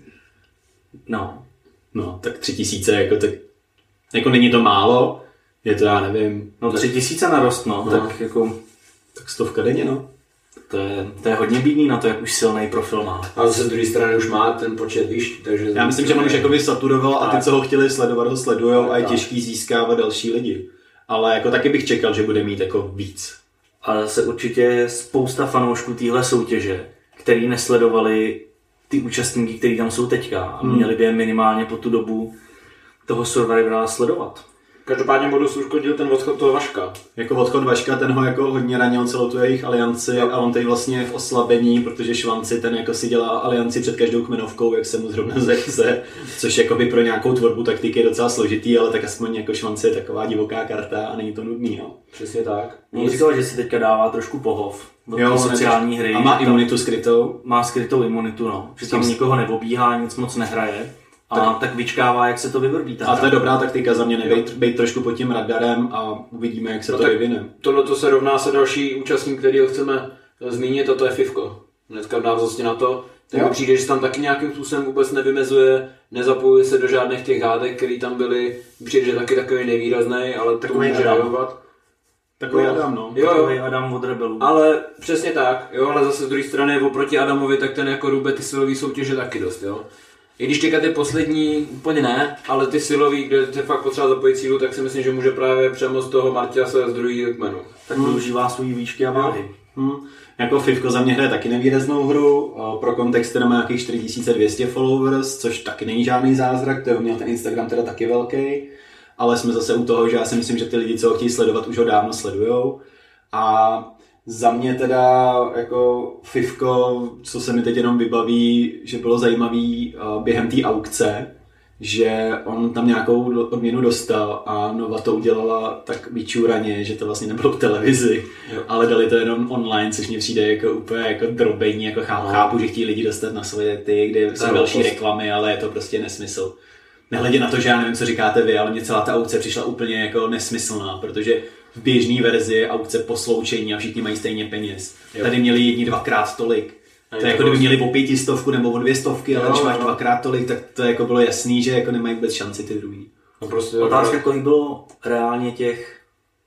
No, tak 3000 jako není to málo, je to já nevím. No 3000 narost, no. Tak jako... Tak 100 denně, no. To je hodně bídný na to, jak už silný profil má. A zase z druhé strany už má ten počet výš, takže... Já myslím, že on už jakoby saturoval a ty, co ho chtěli sledovat, ho sledujou a je těžký získávat další lidi. Ale jako taky bych čekal, že bude mít jako víc. Ale zase určitě spousta fanoušků téhle soutěže, který nesledovali ty účastníky, kteří tam jsou teďka a měli by je minimálně po tu dobu toho Survivora sledovat. Každopádně Modus uškodil ten odchod toho Vaška. Jako odchod Vaška, ten ho jako hodně ranil celou tu jejich alianci a on teď vlastně v oslabení, protože Švanci ten jako si dělá alianci před každou kmenovkou, jak se mu zrovna zechce, což jako by pro nějakou tvorbu taktiky je docela složitý, ale tak aspoň jako Švanci je taková divoká karta a není to nudný, no. Přesně tak. Mě říkal, že si teďka dává trošku pohov. Jo, sociální hry. A má imunitu skrytou. Má skrytou imunitu, no. Že tam nikoho neobíhá, nic moc nehraje. A tak vyčkává, jak se to vyvrbí. A to je dobrá taktika za mě, být trošku pod tím radarem a uvidíme, jak se to vyvine. Tohle se rovná se další účastník, kterýho chceme zmínit, a to je Fivko. Hnedka v návaznosti na to. Tak mi přijde, že se tam taky nějakým způsobem vůbec nevymezuje, nezapojuje se do žádných těch hádek, které tam byly. Přijde, že taky takový nevýrazný, ale to může reagovat. Takový Adam, no. Takový Adam od Rebelů. Ale přesně tak, jo, ale zase z druhé strany oproti Adamovi, tak ten jako rube ty silový soutěže taky dost, jo. I když teďka ty poslední úplně ne, ale ty silový, kde je fakt potřeba zapojit sílu, tak si myslím, že může právě přemo z toho Martiase z druhého kmenu. Tak využívá svůj výšky a váhy. Jako Fivko za mě hraje taky nevýraznou hru, pro kontext teda má nějakých 4200 followers, což taky není žádný zázrak, to je měl ten Instagram teda taky velký, ale jsme zase u toho, že já si myslím, že ty lidi, co ho chtějí sledovat, už ho dávno sledujou. A za mě teda jako Fivko, co se mi teď jenom vybaví, že bylo zajímavý během té aukce, že on tam nějakou odměnu dostal a Nova to udělala tak vyčúraně, že to vlastně nebylo v televizi, ale dali to jenom online, což mi přijde jako úplně jako drobení, jako chápu, že chtějí lidi dostat na svoje ty, kde jsou další reklamy, ale je to prostě nesmysl. Nehledě na to, že já nevím, co říkáte vy, ale mně celá ta aukce přišla úplně jako nesmyslná, protože v běžné verzi je aukce po sloučení a všichni mají stejně peněz. Tady měli jedni dvakrát tolik. To je jako kdyby měli o 500 nebo o 200, ale když máš dvakrát tolik, tak to jako bylo jasný, že jako nemají vůbec šanci ty druhý. No prostě otázka, kolik bylo reálně těch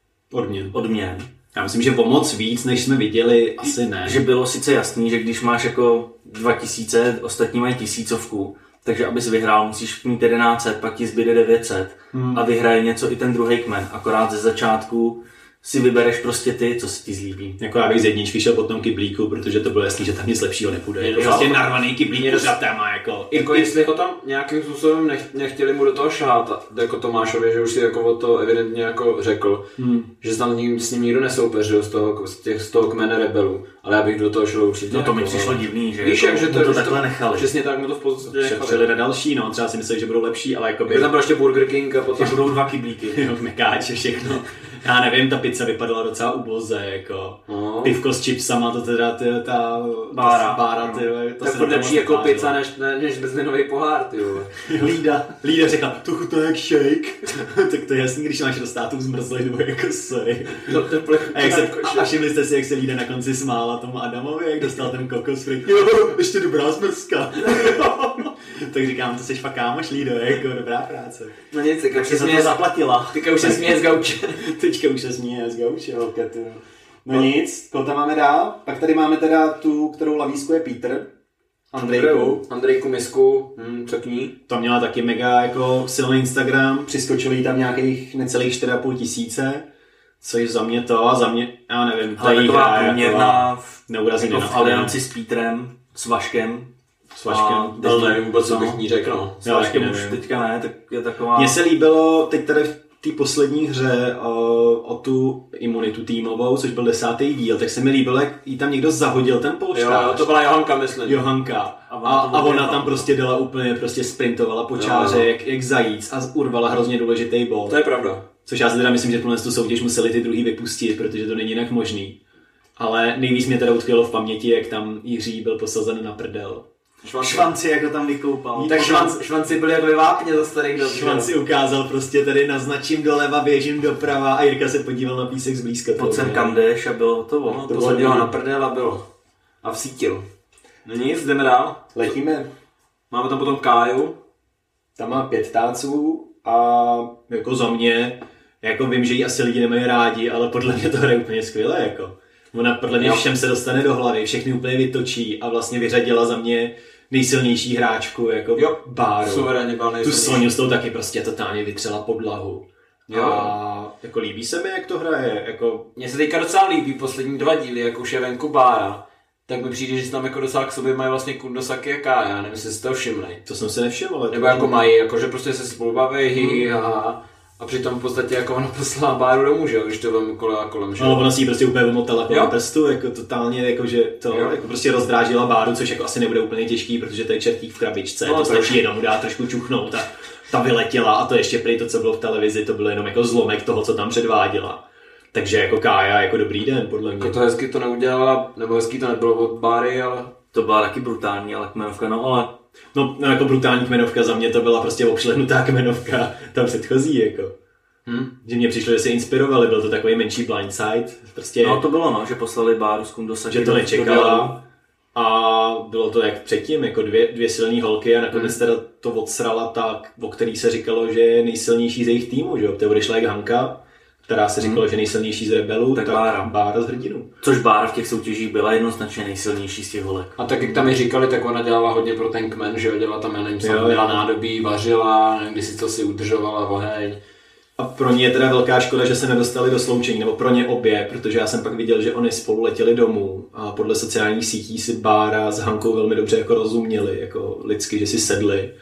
odměn. Já myslím, že o moc víc, než jsme viděli, asi ne. Že bylo sice jasný, že když máš jako 2000, ostatní mají 1000, takže abys vyhrál, musíš mít 1100, pak ti zbyde 900 a vyhraje něco i ten druhý kmen. Akorát ze začátku si vybereš prostě ty, co se ti zlíbí. Jako já bych z jedničky šel po tom kyblíku, protože to bylo jasný, že tam nic lepšího nepůjde. Je to prostě narvaný kyblík pořád téma, jako. Jako jestli ho tam nějakým způsobem nechtěli mu do toho šahat, jako Tomášovi, že už si jako o to evidentně jako řekl, že tam s ním nikdo nesoupeřil z toho kmene rebelů, ale já bych do toho šel určitě. No to mi přišlo divný, že víš, jako, že to takhle nechali. Přesně tak, mu to v podstatě nechali. Šetřili na další, no, třeba si mysleli, že budou lepší, ale jako by... tam byl ještě Burger King a potom budou 2 kyblíky. Jo, mekáče, všechno. Já nevím, ta pizza vypadala docela uboze, jako pivko s chipsama, to teda ta bára, to se lepší jako pizza než bezlinový pohár, ty vole. Lída řekla, to chutná jak shake. Tak to je jasný, když máš do státu zmrzlej nebo jako soj. A všimli jste si, jak se Lída na konci smála tomu Adamovi, jak dostal ten kokos frik. Jo, ještě dobrá zmrzka. Tak říkám, to seš fakt kámoš, Lído, jako dobrá práce. No nic, teďka už se to zaplatila. Teďka už se směje z gauče. Teďka už se směje z gauče, holka, ty. No nic, koho tam máme dál? Pak tady máme teda tu, kterou lavískuje Peter. Andrejku Misku, co k ní? To měla taky mega jako silný Instagram, přiskočili jí tam nějakých necelých 4,5 tisíce, což za mě to a za mě, já nevím, ta jí hra průměrná neurazí v alianci s Petrem, s Vaškem. S Vaškem. Ale nevím vůbec, co bych ní řekl, no. S Vaškem už teďka ne, tak je taková... Mně se líbilo teď tady v té poslední hře o tu imunitu týmovou, což byl 10. díl, tak se mi líbilo, jak jí tam někdo zahodil ten polštář. Jo, to byla Johanka, myslím. Johanka. A ona tam prostě dala úplně, prostě sprintovala po čáře, jak zajíc a urvala hrozně důležitý bod. To je pravda. Což já si teda myslím, že tuhle soutěž museli ty druhý vypustit, protože to není jinak možný. Ale nejvíc mě teda utkvělo v paměti, jak tam Jiří byl posazen na prdel. Švanci, jak ho tam vykoupal. Tak švanci byli jak ve vápně za starých dob. Švanci ukázal prostě tady naznačím doleva, běžím doprava a Jirka se podíval na písek zblízka. Pojď sem kam jdeš a bylo hotovo. No, to se na prdel a bylo. A vsítil. No nic, jdeme dál. Letíme. Máme tam potom Káju. Tam má 5 táců a jako za mě, jako vím, že ji asi lidi nemají rádi, ale podle mě to hraje úplně skvěle, jako. Ona podle mě všem se dostane do hlavy, všechny úplně vytočí a vlastně vyřadila za mě nejsilnější hráčku, jako Báru. Suverénně byla nejsilnější. Tu Soňu s tou taky prostě totálně vytřela podlahu. Jo. A jako líbí se mi, jak to hraje. Jako... Mně se teďka docela líbí poslední 2 díly, jak už je venku Bára. Tak mi přijde, že tam jako docela k sobě mají vlastně Kundosaki a Kája, nevím, jestli jste to všimli. To jsem se nevšiml. Nebo jako mají, jako že prostě se spolu baví A přitom v podstatě jako ona poslala Báru domů, že jo, když to vem kolem, že jo. No, ona si ji prostě úplně vymotala Jo. kolem prstu, jako totálně, jako že to Jo. jako prostě rozdrážila Báru, což jako asi nebude úplně těžký, protože to je čertík v krabičce, No, to tak. stačí jenom dát trošku čuchnout a ta vyletěla a to ještě prý to, co bylo v televizi, to bylo jenom jako zlomek toho, co tam předváděla. Takže jako Kája, jako dobrý den, podle mě. Jako to hezky to neudělala, nebo hezky to nebylo od Báry, ale... To byla taky brutální, ale kmenovka, no ale... No jako brutální kmenovka, za mě to byla prostě obšlehnutá kmenovka, tam předchozí, jako. Že mně přišlo, že se inspirovali, byl to takový menší blindside, prostě... No to bylo, no, že poslali Báru z Kundosa. že to nečekala a bylo to jak předtím, jako dvě silné holky a nakonec teda to odsrala tak, o který se říkalo, že je nejsilnější z jejich týmu, že jo, to odešla jak Hanka, která se říkalo, že nejsilnější z rebelů, tak Bára z hrdinů. Což Bára v těch soutěžích byla jednoznačně nejsilnější z těch holek. A tak jak tam i říkali, tak ona dělala hodně pro ten kmen, že jo, dělala tam, já nevím, Jo, měla jo. nádobí, vařila, nevím, když si to si udržovala oheň. A pro ně je teda velká škoda, že se nedostali do sloučení, nebo pro ně obě, protože já jsem pak viděl, že oni spolu letěli domů a podle sociálních sítí si Bára s Hankou velmi dobře jako rozuměli, jako lidsky, že si sedli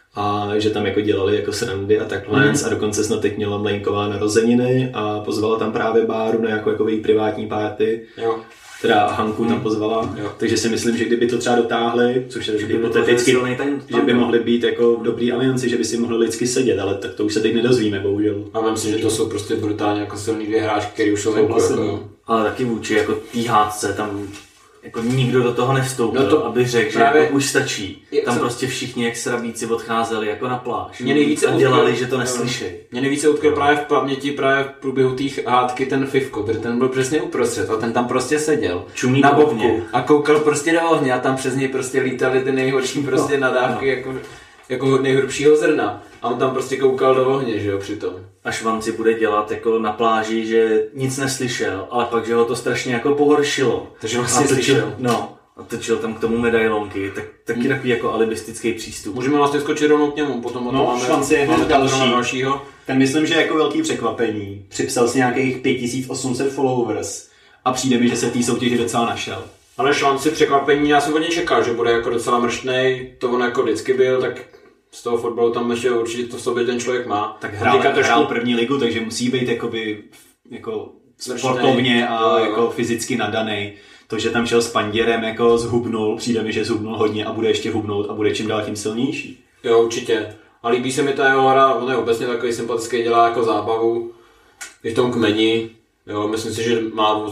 a že tam jako dělali jako srandy a takhle a dokonce snad teď měla Mlejnková narozeniny a pozvala tam právě Báru na jako její privátní party. Jo. Teda Hanku tam pozvala, Jo. takže si myslím, že kdyby to třeba dotáhli, což je by hypoteticky, vytvořili silný že by mohli být jako v dobrý alianci, že by si mohli lidsky sedět, ale tak to už se teď nedozvíme, bohužel. A myslím, že to jsou prostě brutálně jako silný dvě hráčky, které už jsou venku, jako, jo. Ale taky vůči jako tý hádce, tam jako nikdo do toho nevstoupil, No to aby řekl, že právě- jako už stačí. Jak Tam jsem- prostě všichni jak srabíci odcházeli jako na pláž. Mě nejvíce a dělali, utkvěl- že to neslyšejí. Mě nejvíce utkvěl právě v paměti právě v průběhu té hádky ten Fivko, protože ten byl přesně uprostřed a ten tam prostě seděl Čumí na do bobku ohně. a koukal prostě do ohně a tam přes něj prostě lítaly ty nejhorší prostě nadávky jako od nejhrubšího zrna a on tam prostě koukal do ohně, že jo, přitom. A Švanci bude dělat jako na pláži, že nic neslyšel, ale pak, že ho to strašně jako pohoršilo. Takže vlastně A točil- slyšel. No, a točil tam k tomu medailonky, taky takový jako alibistický přístup. Můžeme vlastně skočit rovnou k němu, potom No, Švanci je hned další. dalšího. Ten myslím, že jako velký překvapení. Připsal si nějakých 5800 followers a přijde mi, že se v té soutěži docela našel. Ale Švanci překvapení, já jsem od něj čekal, že bude jako docela mrštnej, to on jako vždycky byl, tak z toho fotbalu tam ještě určitě to v sobě ten člověk má. Tak Teďka hrál první ligu, takže musí být jakoby, jako Smršnej. sportovně a Jo. jako fyzicky nadaný. To, že tam šel s Panděrem, jako zhubnul, přijde mi, že zhubnul hodně a bude ještě hubnout a bude čím dál tím silnější. Jo, určitě. A líbí se mi ta jeho hra, on je obecně takový sympatický, dělá jako zábavu i v tom kmeni. Jo, myslím si, že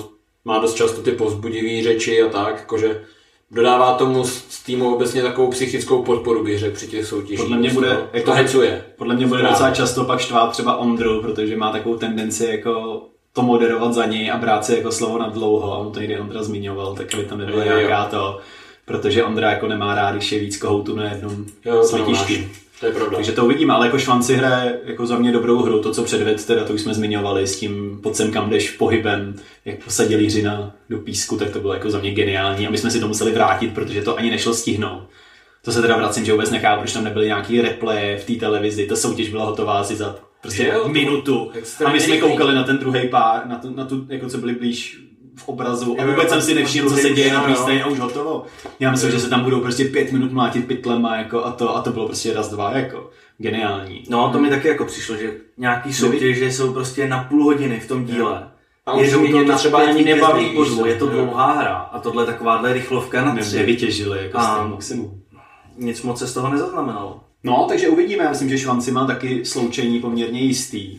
má dost často ty povzbudivý řeči a tak, jakože dodává tomu z týmu obecně takovou psychickou podporu, bych řekl, při těch soutěžích. Podle mě bude, jak to hecuje. Podle mě bude Správně. docela často pak štvát třeba Ondru, protože má takovou tendenci jako to moderovat za něj a brát si jako slovo na dlouho a on to někdy Ondra zmiňoval, tak aby tam nebyla Jo. nějaká to, protože Ondra jako nemá rád, když je víc kohoutů na jednom Jo, smetišti. to je pravda. Takže to uvidíme, ale jako Švanci hraje jako za mě dobrou hru, to co předved, teda to už jsme zmiňovali s tím pod sem kam jdeš pohybem, jak posadil Jiřina do písku, tak to bylo jako za mě geniální a my jsme si to museli vrátit, protože to ani nešlo stihnout. To se teda vracím, že vůbec nechápu, proč tam nebyly nějaký replay v té televizi, ta soutěž byla hotová asi za prostě Jo, to minutu a my jsme koukali na ten druhý pár, na tu jako co byli blíž v obrazu a vůbec jsem si nevšiml, co se děje na místě a už hotovo. Já myslím, že se tam budou prostě 5 minut mlátit pytlema jako a to bylo prostě raz, dva jako geniální. No, to mi taky jako přišlo, že nějaký soutěže jsou prostě na půl hodiny v tom díle. A už Jedou mě to třeba ani ani nebaví nebaví, podvů, víš je to co? dlouhá hra a tohle takováhle rychlovka na 3. Nevytěžili jako A- z toho maximum. Nic moc se z toho nezaznamenalo. No, takže uvidíme. Já myslím, že Švanci má taky sloučení poměrně jistý.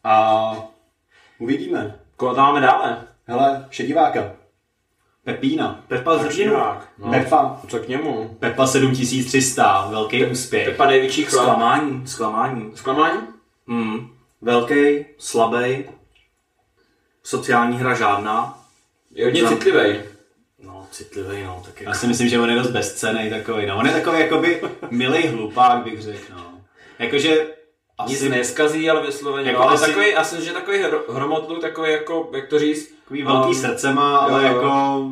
A uvidíme. Koho tam máme dále? Hele, šediváka. Pepína. Pepa z Hrdinu. No. Pepa. Co k němu? Pepa 7300. Velký úspěch. Pepa největší chlap. Zklamání. Zklamání? Velký, slabý, sociální hra žádná. Je hodně Za- citlivý. No, citlivý, no, tak Já jako... si myslím, že on je dost bezcenný takový. No, on je takový jakoby milý hlupák, bych řekl. No. Jakože Nic asi neskazí, ale vysloveně. Jako No, ale asi- takový, já si myslím, že takový hromotlu, takový jako, jak to říct? takový velký srdce má, ale jo, jo.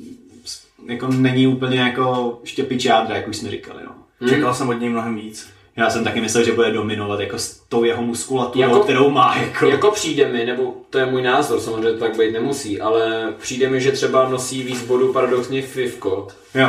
jako není úplně jako štěpič jádra, jak už jsme říkali. No. Čekal jsem od něj mnohem víc. Já jsem taky myslel, že bude dominovat jako s tou jeho muskulaturou, kterou má. Jako přijde mi, nebo to je můj názor, samozřejmě to tak být nemusí, ale přijde mi, že třeba nosí víc bodů paradoxně Fivko,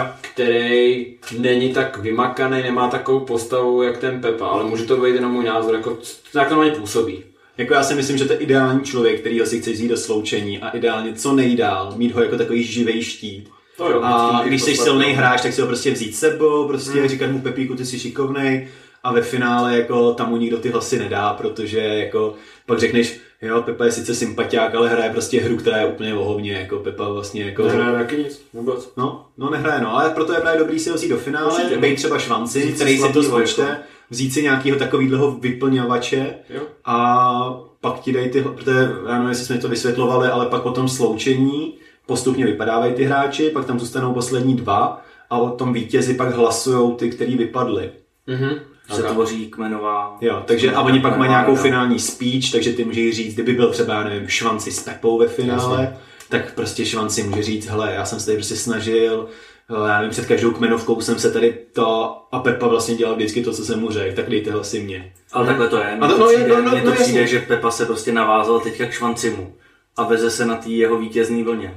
který není tak vymakaný, nemá takovou postavu jak ten Pepa, ale může to být jenom můj názor, jako tak to na mě působí. Jako já si myslím, že to je ideální člověk, kterýho si chce vzít do sloučení a ideálně co nejdál, mít ho jako takový živej štít. A když jsi silný hráč, tak si ho prostě vzít sebou, prostě říkat mu Pepíku, ty jsi šikovnej a ve finále jako tam mu nikdo ty hlasy nedá, protože jako pak řekneš, jo, Pepa je sice sympatiák, ale hraje prostě hru, která je úplně vohovně, jako Pepa vlastně jako... Nehraje taky nic, vůbec. No nehraje, no, ale proto je právě dobrý si ho vzít do finále, bejt třeba Švanci, který si to zločte, vzít si nějakého takovýhleho vyplňovače a pak ti dej ty, protože já nevím, jestli jsme to vysvětlovali, ale pak po tom sloučení postupně vypadávají ty hráči, pak tam zůstanou poslední 2 a o tom vítězi pak hlasujou ty, který vypadli. Se tvoří kmenová... Jo, takže a oni pak mají nějakou finální speech, takže ty můžeš říct, kdyby byl třeba, já nevím, Švanci s Pepou ve finále, tak prostě Švanci může říct, hele, já jsem se tady prostě snažil, já nevím, před každou kmenovkou jsem se tady to a Pepa vlastně dělal vždycky to, co jsem mu řekl, tak dejte hlasy mě. Ale takhle to je. Mně to přijde, že Pepa se prostě navázal teďka k Švancimu a veze se na té jeho vítězný vlně.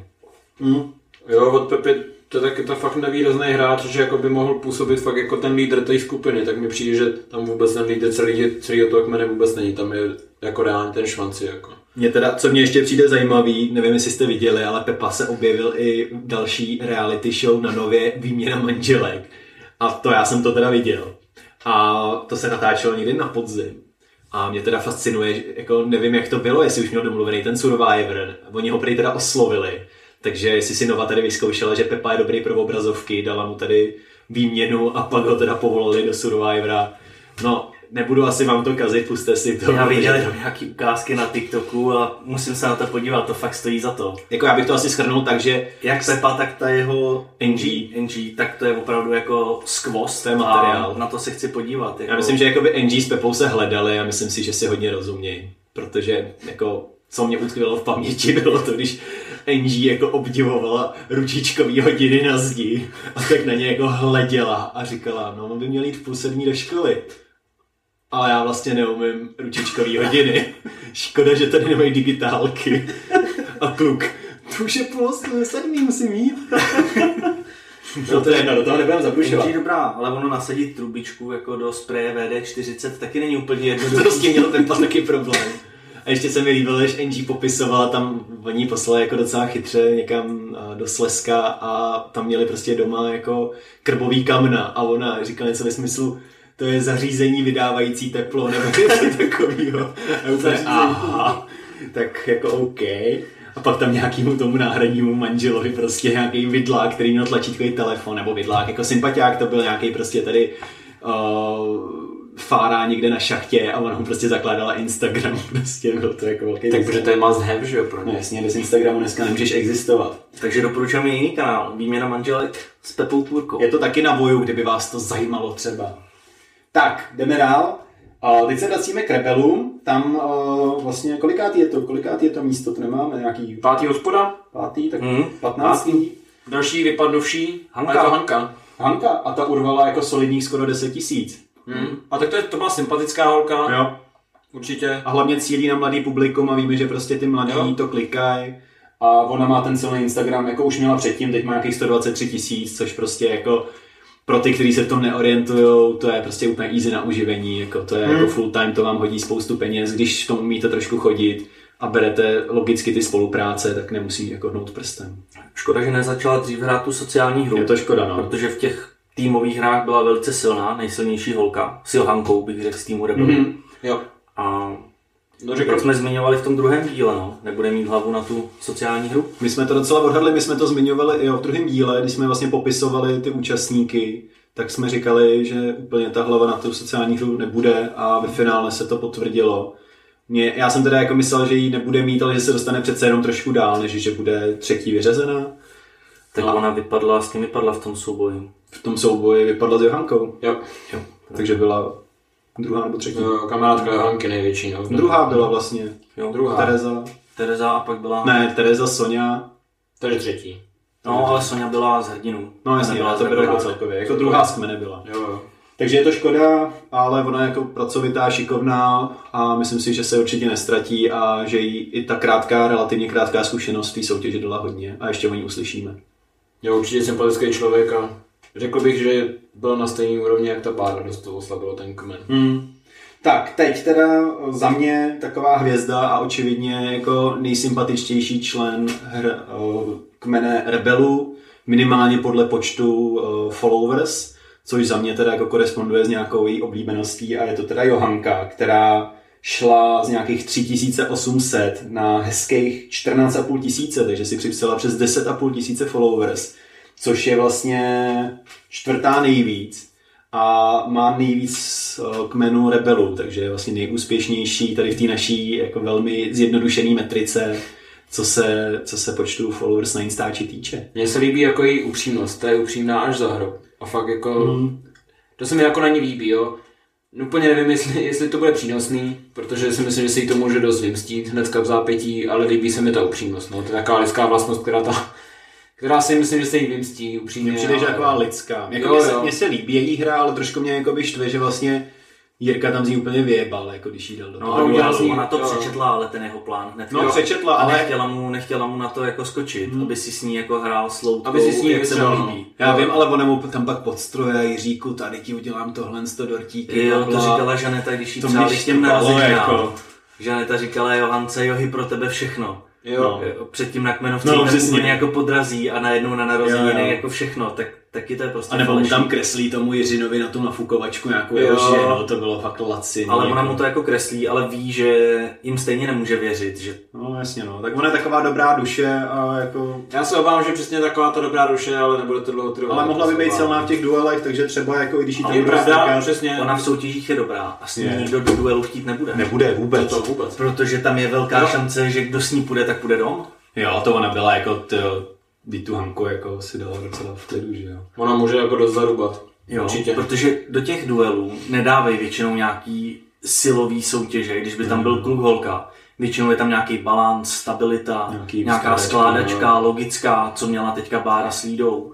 Jo, od Pepy to je taky to fakt nevýrazný hráč, že jako by mohl působit fakt jako ten lídr té skupiny, tak mi přijde, že tam vůbec ten lídr celého toho kmene vůbec není, tam je jako reálně ten Švanci jako. Mě teda, co mě ještě přijde zajímavý, nevím, jestli jste viděli, ale Pepa se objevil i v další reality show na Nově Výměna manželek. A to já jsem to teda viděl. A to se natáčelo někdy na podzim. A mě teda fascinuje, jako nevím, jak to bylo, jestli už měl domluvený ten Survivor. Oni ho prý teda oslovili. Takže jestli si Nova tady vyzkoušela, že Pepa je dobrý pro obrazovky, dala mu tady výměnu a pak ho teda povolili do Survivora. No, nebudu asi vám to kazit, puste si to. Já viděl nějaký ukázky na TikToku a musím se na to podívat, to fakt stojí za to. Jako já bych to asi shrnul tak, že... Jak Pepa, tak ta jeho NG, tak to je opravdu jako skvost. To je materiál. Na to se chci podívat. Jako... Já myslím, že jakoby NG s Pepou se hledali a myslím si, že si hodně rozumějí. Protože jako, co mě utkvělo v paměti, bylo to, když NG jako obdivovala ručičkový hodiny na zdi a tak na ně jako hleděla a říkala, no on by měl jít v 6:30 do školy. Ale já vlastně neumím ručičkový hodiny. Škoda, že tady nemají digitálky. A kluk, to už je 6:30, musím jít. No to je jedno, do toho nebudem zabrušovat. NG dobrá, ale ono nasadit trubičku jako do spreje VD40 taky není úplně jednoduché. To s tím měl Pepa taky problém. A ještě se mi líbilo, že NG popisovala, tam oni poslali jako docela chytře někam do Slezska a tam měli prostě doma jako krbový kamna a ona říkala něco ve smyslu, to je zařízení vydávající teplo nebo něco takového. A úplně, aha, tak jako OK. A pak tam nějakému tomu náhradnímu manželovi prostě nějaký vidlák, který měl tlačítkový telefon, nebo vidlák, jako sympatiák to byl nějaký prostě tady fárá někde na šachtě a ona mu prostě zakládala Instagram, prostě byl to jako velký. Tak protože to je must have, že jo, pro ně. No, jasně, bez Instagramu dneska nemůžeš existovat. Takže doporučujeme jiný kanál, Výměna manželek s Pepou Půrkou. Je to taky na Voju, kdyby vás to zajímalo třeba. Tak, jdeme dál. Teď se vracíme k Rebelům. Tam vlastně, kolikátý je to místo? To nemáme nějaký... 5. hospoda? 5. tak 15. Další vypadnuvší. Hanka. Hanka a ta urvala jako solidních skoro 10 000. A tak to byla sympatická holka. Jo. Určitě. A hlavně cílí na mladý publikum a víme, že prostě ty mladí to klikají. A ona má ten silný Instagram, jako už měla předtím, teď má nějakých 123 000, což prostě jako pro ty, kteří se v tom neorientujou, to je prostě úplně easy na uživení, jako to je jako full time, to vám hodí spoustu peněz, když v tom umíte trošku chodit a berete logicky ty spolupráce, tak nemusí jako hnout prstem. Škoda, že nezačala dřív hrát tu sociální hru. Je to škoda, no. Protože v těch týmových hrách byla velice silná, nejsilnější holka. S Johankou bych řekl z týmu Rebelů. Jo. A jak jsme zmiňovali v tom druhém díle, no, nebude mít hlavu na tu sociální hru. My jsme to docela odhadli, my jsme to zmiňovali i v druhém díle, když jsme vlastně popisovali ty účastníky, tak jsme říkali, že úplně ta hlava na tu sociální hru nebude a ve finále se to potvrdilo. Já jsem teda jako myslel, že ji nebude mít, ale že se dostane přece jenom trošku dál, než že bude 3. vyřazená. Tak ona vypadla, s kým vypadla v tom souboji? V tom souboji vypadla s Johankou. Jo. Takže byla 2. nebo 3. Kamarádka Johanky největší. No. 2. byla vlastně. Jo. Tereza a pak byla... Ne, Tereza, Soňa. Takže 3. No, ale Soňa byla z Hrdinů. No jasně, to bylo jako celkově. Jako 2. z kmene byla. Jo. Takže je to škoda, ale ona je jako pracovitá, šikovná a myslím si, že se určitě nestratí a že jí i ta relativně krátká zkušenost v té soutěži dala hodně a ještě o ní uslyšíme. Je určitě sympatický člověk a řekl bych, že byl na stejné úrovni, jak ta Bára, dost toho oslabilo ten kmen. Tak, teď teda za mě taková hvězda a očividně jako nejsympatičtější člen kmene Rebelů, minimálně podle počtu followers, což za mě teda jako koresponduje s nějakou její oblíbeností a je to teda Johanka, která šla z nějakých 3800 na hezkých 14 500, takže si připsala přes 10 500 followers, což je vlastně čtvrtá nejvíc a má nejvíc kmenů Rebelů, takže je vlastně nejúspěšnější tady v té naší jako velmi zjednodušené metrice, co se počtu followers na Instači týče. Mně se líbí jako její upřímnost, ta je upřímná až za hrob. A fakt jako, to se mi jako na ní líbí, jo. Úplně nevím, jestli to bude přínosný, protože si myslím, že se jí to může dost vymstít hnedka v zápětí, ale líbí se mi ta upřímnost, no. To je taková lidská vlastnost, která si myslím, že se jí vymstí upřímně. Mně přijde, že taková lidská. Mně se líbí její hra, ale trošku mě jako štve, že vlastně Jirka tam z ní úplně vyjebal, jako když jí dal do toho. Ona to přečetla, ale ten jeho plán hned. Přečetla, ale nechtěla mu na to jako skočit, aby si s ní jako hrál sloutkou, aby si s ní jak se mu líbí. Já vím, ale ona mu tam pak podstroje Jiříku, tady ti udělám tohle z toho dortíky. Jo, to říkala Žaneta, když jí přáli k těm narozeninám. Jako. Žaneta říkala Johance, Johy pro tebe všechno. Jo. Předtím na kmenovce úplně jako podrazí a najednou na narozeniny jako všechno, tak taky to je prostě a nebo mu tam kreslí tomu Jiřinovi na tu nafukovačku nějakou ženu, to bylo fakt laciný. Ale ona mu to jako kreslí, ale ví, že jim stejně nemůže věřit, že... No jasně no, tak ona je taková dobrá duše a jako... Já se obávám, že přesně taková ta dobrá duše, ale nebude to dlouho trvat. Ale mohla by být silná v těch duelech, takže třeba jako když jí tam pravda, přesně. Ona v soutěžích je dobrá a s ní nikdo do duelu chtít nebude. Nebude vůbec. To vůbec. Protože tam je velká šance, že kdo s ní půjde, tak půjde dom. Jo, to ona byla jako tu Hanku jako si dala docela v klidu, že jo. Ona může jako dost zarubat. Jo, určitě. Protože do těch duelů nedávají většinou nějaký silový soutěže, když by tam byl kluk holka. Většinou je tam nějaký balans, stabilita, nějaká skládačka, logická, co měla teďka Bára s Lídou.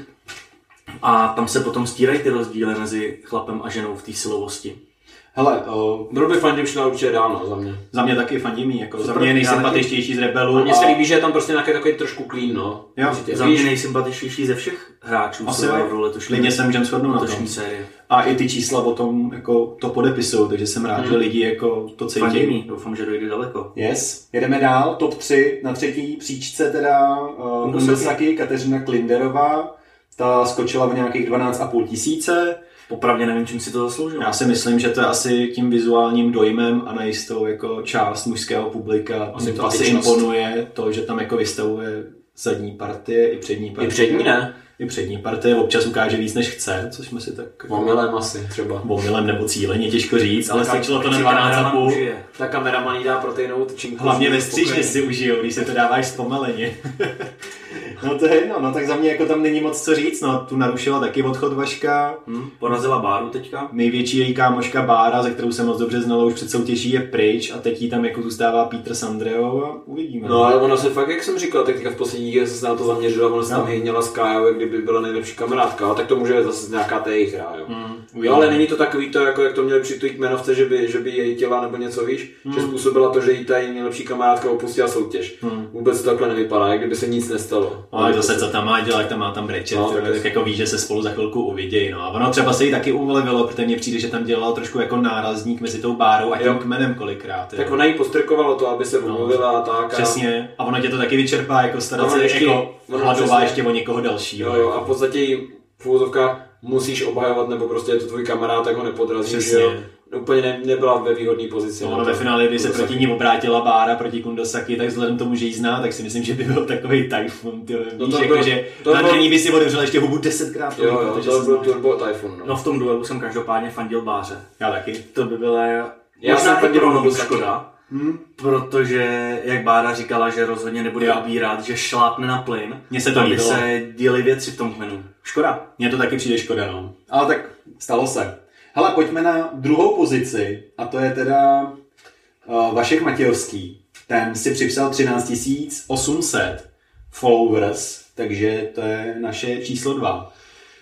A tam se potom stírají ty rozdíly mezi chlapem a ženou v té silovosti. Hele, byl bych fandím šla určitě dál, no, za mě. Za mě taky fandím jí, jako za mě je nejsympatičtější z Rebelů. Mně se líbí, že je tam prostě nějaký takový trošku clean, no. Jo, za mě nejsympatičnější ze všech hráčů. Asi lidi se můžeme shodnout na tom. Série. A i ty čísla o tom jako to podepisují, takže jsem rád, že lidi jako to cítí. Fandím, doufám, že dojde daleko. Yes, jedeme dál, top 3, na třetí příčce teda Kundosaki, Kateřina Klinderová, ta skočila v nějakých 12 500. Popravdě nevím, čím si to zasloužil. Já si myslím, že to je asi tím vizuálním dojmem a nejistou jako část mužského publika. To asi imponuje to, že tam jako vystavuje zadní partie i přední partie. I přední ne? I přední partie občas ukáže víc, než chce, což jsme si tak... Omylem asi třeba. Omylem nebo cíleně, těžko říct, ale stačilo to na 12,5. Ta kameraman jí dá proteinovou tyčinku. Hlavně ve střížně si užijou, když se to dáváš zpomaleně. No to je jedno, no tak za mě jako tam není moc co říct, no tu narušila taky odchod Vaška. Porazila Báru teďka. Největší její kámoška Bára, ze kterou se moc dobře znalo už před soutěží, je pryč a teď jí tam jako zůstává Petr s Andreou a uvidíme. No ale ona se fakt, jak jsem říkal, teďka v poslední díle se na to zaměřila, ona se tam hejněla s Kájou, jak kdyby byla nejlepší kamarádka, ale tak to může zase nějaká té jejich hra, jo. Jo, ale není to takový to, jako jak to měli při tvých jmenovce, že by její těla nebo něco víš, že způsobila to, že jí ta nejlepší kamarádka opustila soutěž. Vůbec to takhle nevypadá, jak kdyby se nic nestalo. Ale zase co tam má dělat, tam má tam brečet, no, tak jako ví, že se spolu za chvilku uvidějí. No. A ono třeba se jí taky ulevilo, protože mně přijde, že tam dělal trošku jako nárazník mezi tou Bárou a tím kmenem kolikrát. Tak ona jí postrkovalo to, aby se umluvila a tak. Přesně. A ono tě to taky vyčerpá, jako starat se jako hladová ještě o někoho dalšího. Jo, a v podstatě jí v úvozovkách musíš obhajovat, nebo prostě je to tvůj kamarád, tak ho nepodrazíš, jo. Úplně nebyla ve výhodné pozici. No, ve finále, když se proti ní obrátila Bára proti Kundosaki, tak vzhledem tomu, že jí zná, tak si myslím, že by byl takový tajfun. Že na ní by si otevřel ještě hubu 10krát. Jo, to byl turbo tajfun. No v tom duelu jsem každopádně fandil Báře. Já taky. To by bylo... Já jsem fandil škoda. Protože, jak Bára říkala, že rozhodně nebude ubírat, že šlápne na plyn, mně se to aby se děli věci v tom kmenu. Škoda. Mně to taky přijde škoda, no. Ale tak stalo se. Hele, pojďme na druhou pozici, a to je teda Vašek Matějovský. Ten si připsal 13 800 followers, takže to je naše číslo 2.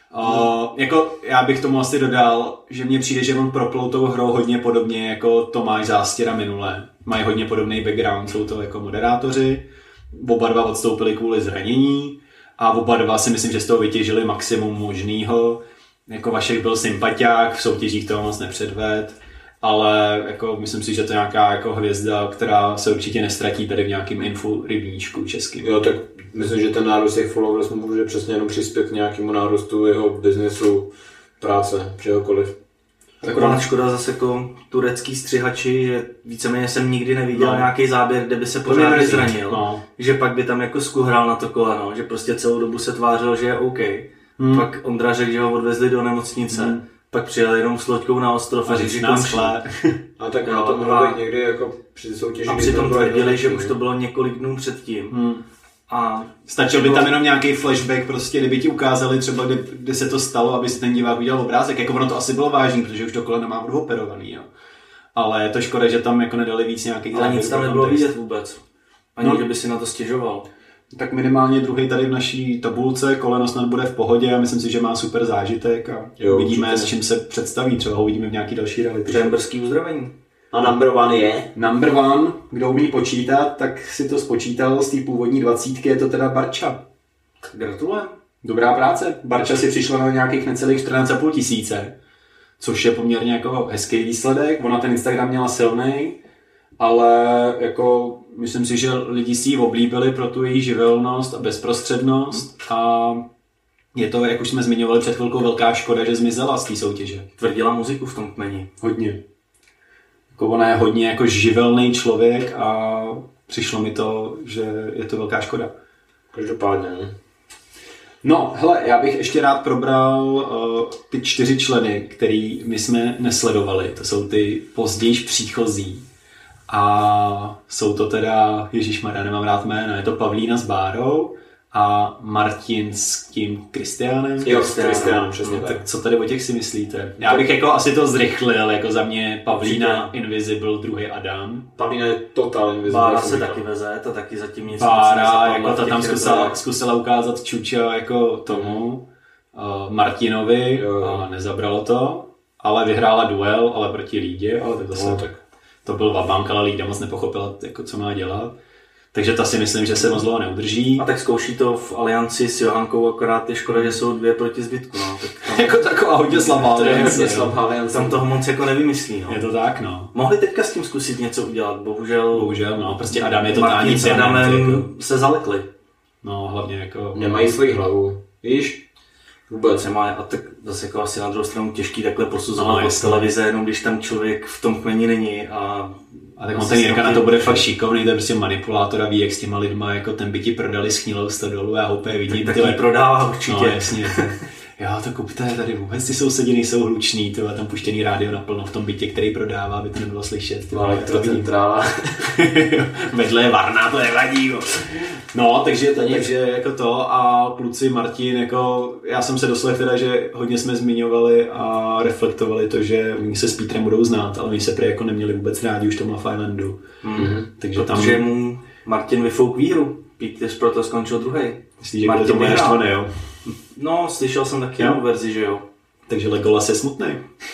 Jako já bych tomu asi dodal, že mně přijde, že on proplou tou hrou hodně podobně jako Tomáš Zástěra minule. Mají hodně podobný background, jsou to jako moderátoři. Oba dva odstoupili kvůli zranění a oba dva si myslím, že z toho vytěžili maximum možného. Jako Vašek byl sympatiák, v soutěžích toho moc nepředvedl, ale jako myslím si, že to je nějaká jako hvězda, která se určitě nestratí tady v nějakém info rybníčku českým. Jo, tak myslím, že ten nárůst těch followers mu může přesně jenom přispět k nějakému nárůstu jeho biznesu, práce, čehokoliv. Akorát škoda zase jako turecký střihači, že víceméně jsem nikdy neviděl nějaký záběr, kde by se pořádně zranil. No. Že pak by tam jako skuhral na to koleno, že prostě celou dobu se tvářil, že je OK. Pak Ondra řekl, že ho odvezli do nemocnice. Pak přijel jenom s loďkou na ostrov a řekl, že končí. A tak na to mohlo být někdy jako při soutěži. A přitom tvrdili, že už to bylo několik dnů předtím. A stačil by tam jenom nějaký flashback, prostě, kdyby ti ukázali třeba, kde se to stalo, aby si ten divák viděl obrázek. Jako ono to asi bylo vážný, protože už to koleno má odoperovaný, jo. Ale je to škoda, že tam jako nedali víc nějakých záběrů. Ale nic tam nebylo vidět vůbec. Ani že by si na to stěžoval. Tak minimálně druhý tady v naší tabulce, koleno snad bude v pohodě a myslím si, že má super zážitek a uvidíme, určitě. S čím se představí, třeba ho uvidíme v nějaký další reality. Přejem brzký uzdravení. A number one je? Number one, kdo umí počítat, tak si to spočítal z té původní 20, je to teda Barča. Gratulujem. Dobrá práce. Barča si přišla na nějakých necelých 14,5 tisíce, což je poměrně jako hezký výsledek. Ona ten Instagram měla silný, ale jako myslím si, že lidi si ji oblíbili pro tu její živelnost a bezprostřednost a je to, jak už jsme zmiňovali před chvilkou, velká škoda, že zmizela z té soutěže. Tvrdila muziku v tom kmeni. Hodně. Jako ona je hodně jako živelný člověk a přišlo mi to, že je to velká škoda. Každopádně, ne? No, hele, já bych ještě rád probral ty 4 členy, který my jsme nesledovali. To jsou ty později příchozí. A jsou to teda, ježišmarja, nemám rád jméno, je to Pavlína s Bárou a Martin s tím Kristiánem. Jo, s Kristiánem, přesně tak. Co tady o těch si myslíte? Já bych jako asi to zrychlil, jako za mě Pavlína Invisible, druhý Adam. Pavlína je total Invisible. Bára se taky veze, to taky zatím nic Bára, jako ta tam zkusila ukázat Čuča jako tomu Martinovi a nezabralo to, ale vyhrála duel, ale proti Lídě, ale tak zase tak. To byl vabank, ale Lída moc nepochopila, jako, co má dělat. Takže ta si myslím, že se moc dlouho neudrží. A tak zkouší to v alianci s Johankou, akorát je škoda, že jsou 2 proti zbytku. No. Tak tam... jako taková hodně slabá aliance. Tam toho moc jako nevymyslí. No. Je to tak, no. Mohli teďka s tím zkusit něco udělat, bohužel no, prostě Adam je totální Martin s Adamem jako... se zalekli. No, hlavně jako... Nemají svoji hlavu, víš? Vůbec nemá, a tak zase jako asi na druhou stranu těžký takhle posuzovat od televize, jenom když tam člověk v tom kmeni není a tak on ten Jirka na to bude fakt šikovný, to je prostě manipulátor a ví, jak s těma lidma, jako ten by ti prodali schnilou stodolu, já ho úplně vidím. Tak ji prodává určitě. No jasně. Jo, to kupte, tady vůbec ty sousedi nejsou hluční, to tam puštěný rádio naplno v tom bytě, který prodává, aby to nebylo slyšet. Elektrocentrála. Vedle je varná, to nevadí. No, takže jako to a kluci Martin, jako já jsem se doslechl teda, že hodně jsme zmiňovali a reflektovali to, že oni se s Pítrem budou znát, ale oni se prý jako neměli vůbec rádi už tomu na Islandu. Takže protože mu Martin vyfouk výhru, Pítr proto skončil druhý. Myslíš, že bude to moje naštvané, jo? No, slyšel jsem taky jinou verzi, že jo. Takže Legolas je smutný.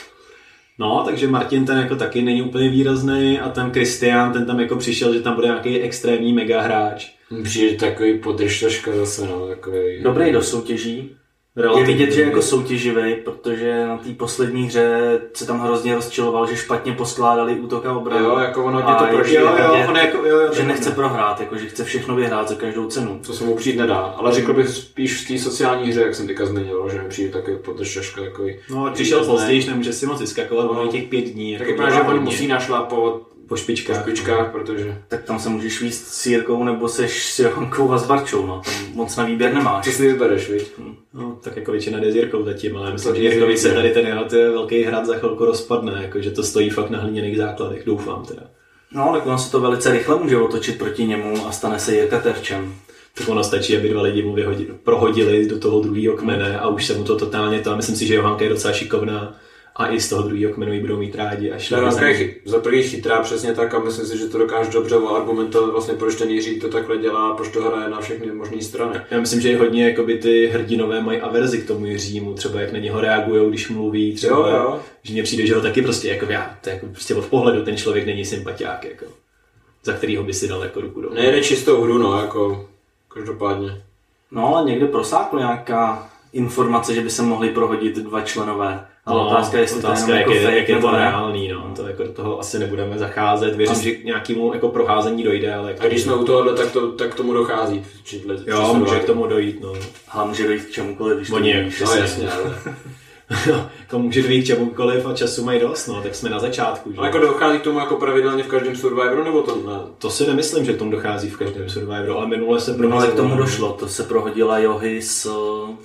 No, takže Martin ten jako taky není úplně výrazný a ten Kristián, ten tam jako přišel, že tam bude nějaký extrémní mega hráč. Přijde takový podržtaška zase, no, takový... Dobrý do soutěží. Je vidět, že jako soutěživý, protože na té poslední hře se tam hrozně rozčiloval, že špatně poskládali útok a obranu. Jo, jako ono hodně to prožije. Že nechce prohrát, jako že chce všechno vyhrát za každou cenu. To se mu přijít nedá, ale řekl bych spíš v té sociální hře, jak jsem teďka zmiňoval, že mi přijde takový podržtaška, takový... No, přišel později, nemůže si moc vyskakovat, ono těch 5 dní. Tak jako že on musí našlapovat po špičkách, protože... Tak tam se můžeš víc s Jirkou nebo seš s Johankou a s Barčou, no. Tam moc na výběr nemáš. Co si vybereš, víš? No, tak jako většina jde s Jirkou zatím, ale myslím, že Jirkovi se tady ten velký hrad za chvilku rozpadne, jako, že to stojí fakt na hliněných základech, doufám teda. No, tak ono se to velice rychle může otočit proti němu a stane se Jirka terčem. Tak ono stačí, aby 2 lidi mu prohodili do toho druhého kmene a už se mu to totálně to. Myslím si, že Johanka je docela šikovná a i z toho druhého kmenu ji budou mít rádi. Až za první chytrá přesně tak a myslím si, že to dokáže dobře argumentovat vlastně, proč ten Jiří to takhle dělá, proč to hraje na všechny možné strany. Já myslím, že hodně jakoby, ty hrdinové mají averzi k tomu Jiřímu, třeba jak na něho reagujou, když mluví, třeba, jo. Že mně přijde, že ho taky prostě jako já, to jako prostě od pohledu ten člověk není sympatiák, jako, za kterýho by si dal jako ruku dolů. Nejde čistou hru, no, jako každopádně. No ale někde prosákla nějaká informace, že by se mohli prohodit 2 členové. Ale otázka je, jestli otázka, to je jako jak je to ne. reálný, no. To jako do toho asi nebudeme zacházet. Věřím, že k nějakému jako proházení dojde, ale... A když jsme u tohohle, tak k tomu dochází. Jo, může k tomu dojít, no. Ale může dojít k čemukoliv, když Oni, to víš. No jasně, ale... to může dojít k čemukoliv a času mají dost, no, tak jsme na začátku. Že? Ale jako dochází k tomu jako pravidelně v každém Survivoru, nebo to ne? To si nemyslím, že k tomu dochází v každém Survivoru, ale minule k tomu došlo, to se prohodila Johy s...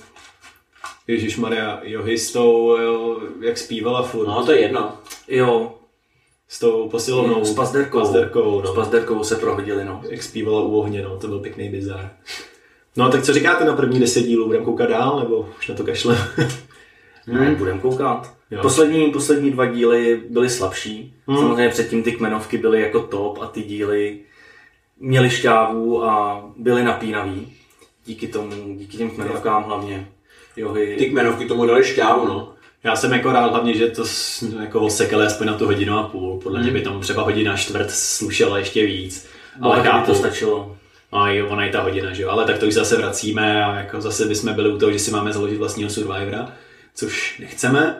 Ježišmarja, Johy s tou, jak zpívala furt. No to je jedno. Jo. S tou posilovnou. S Pazderkou. No. S Pazderkou se prohodili, no. Jak zpívala u ohně, no, to byl pěkný bizar. No tak co říkáte na první 10 dílů? Budeme koukat dál, nebo už na to kašlem? Budeme koukat. Poslední 2 díly byly slabší. Samozřejmě předtím ty kmenovky byly jako top a ty díly měly šťávu a byly napínavý. Díky těm kmenovkám hlavně. Johy. Ty kmenovky tomu dali šťávu, no. Já jsem jako rád hlavně, že to jako osekali aspoň na tu 1,5 hodiny. Podle mě by tomu třeba 1,25 hodiny slušela ještě víc. Ale chápu, to stačilo. No jo, ona je ta hodina, že jo. Ale tak to už zase vracíme a jako zase bychom byli u toho, že si máme založit vlastního Survivora, což nechceme.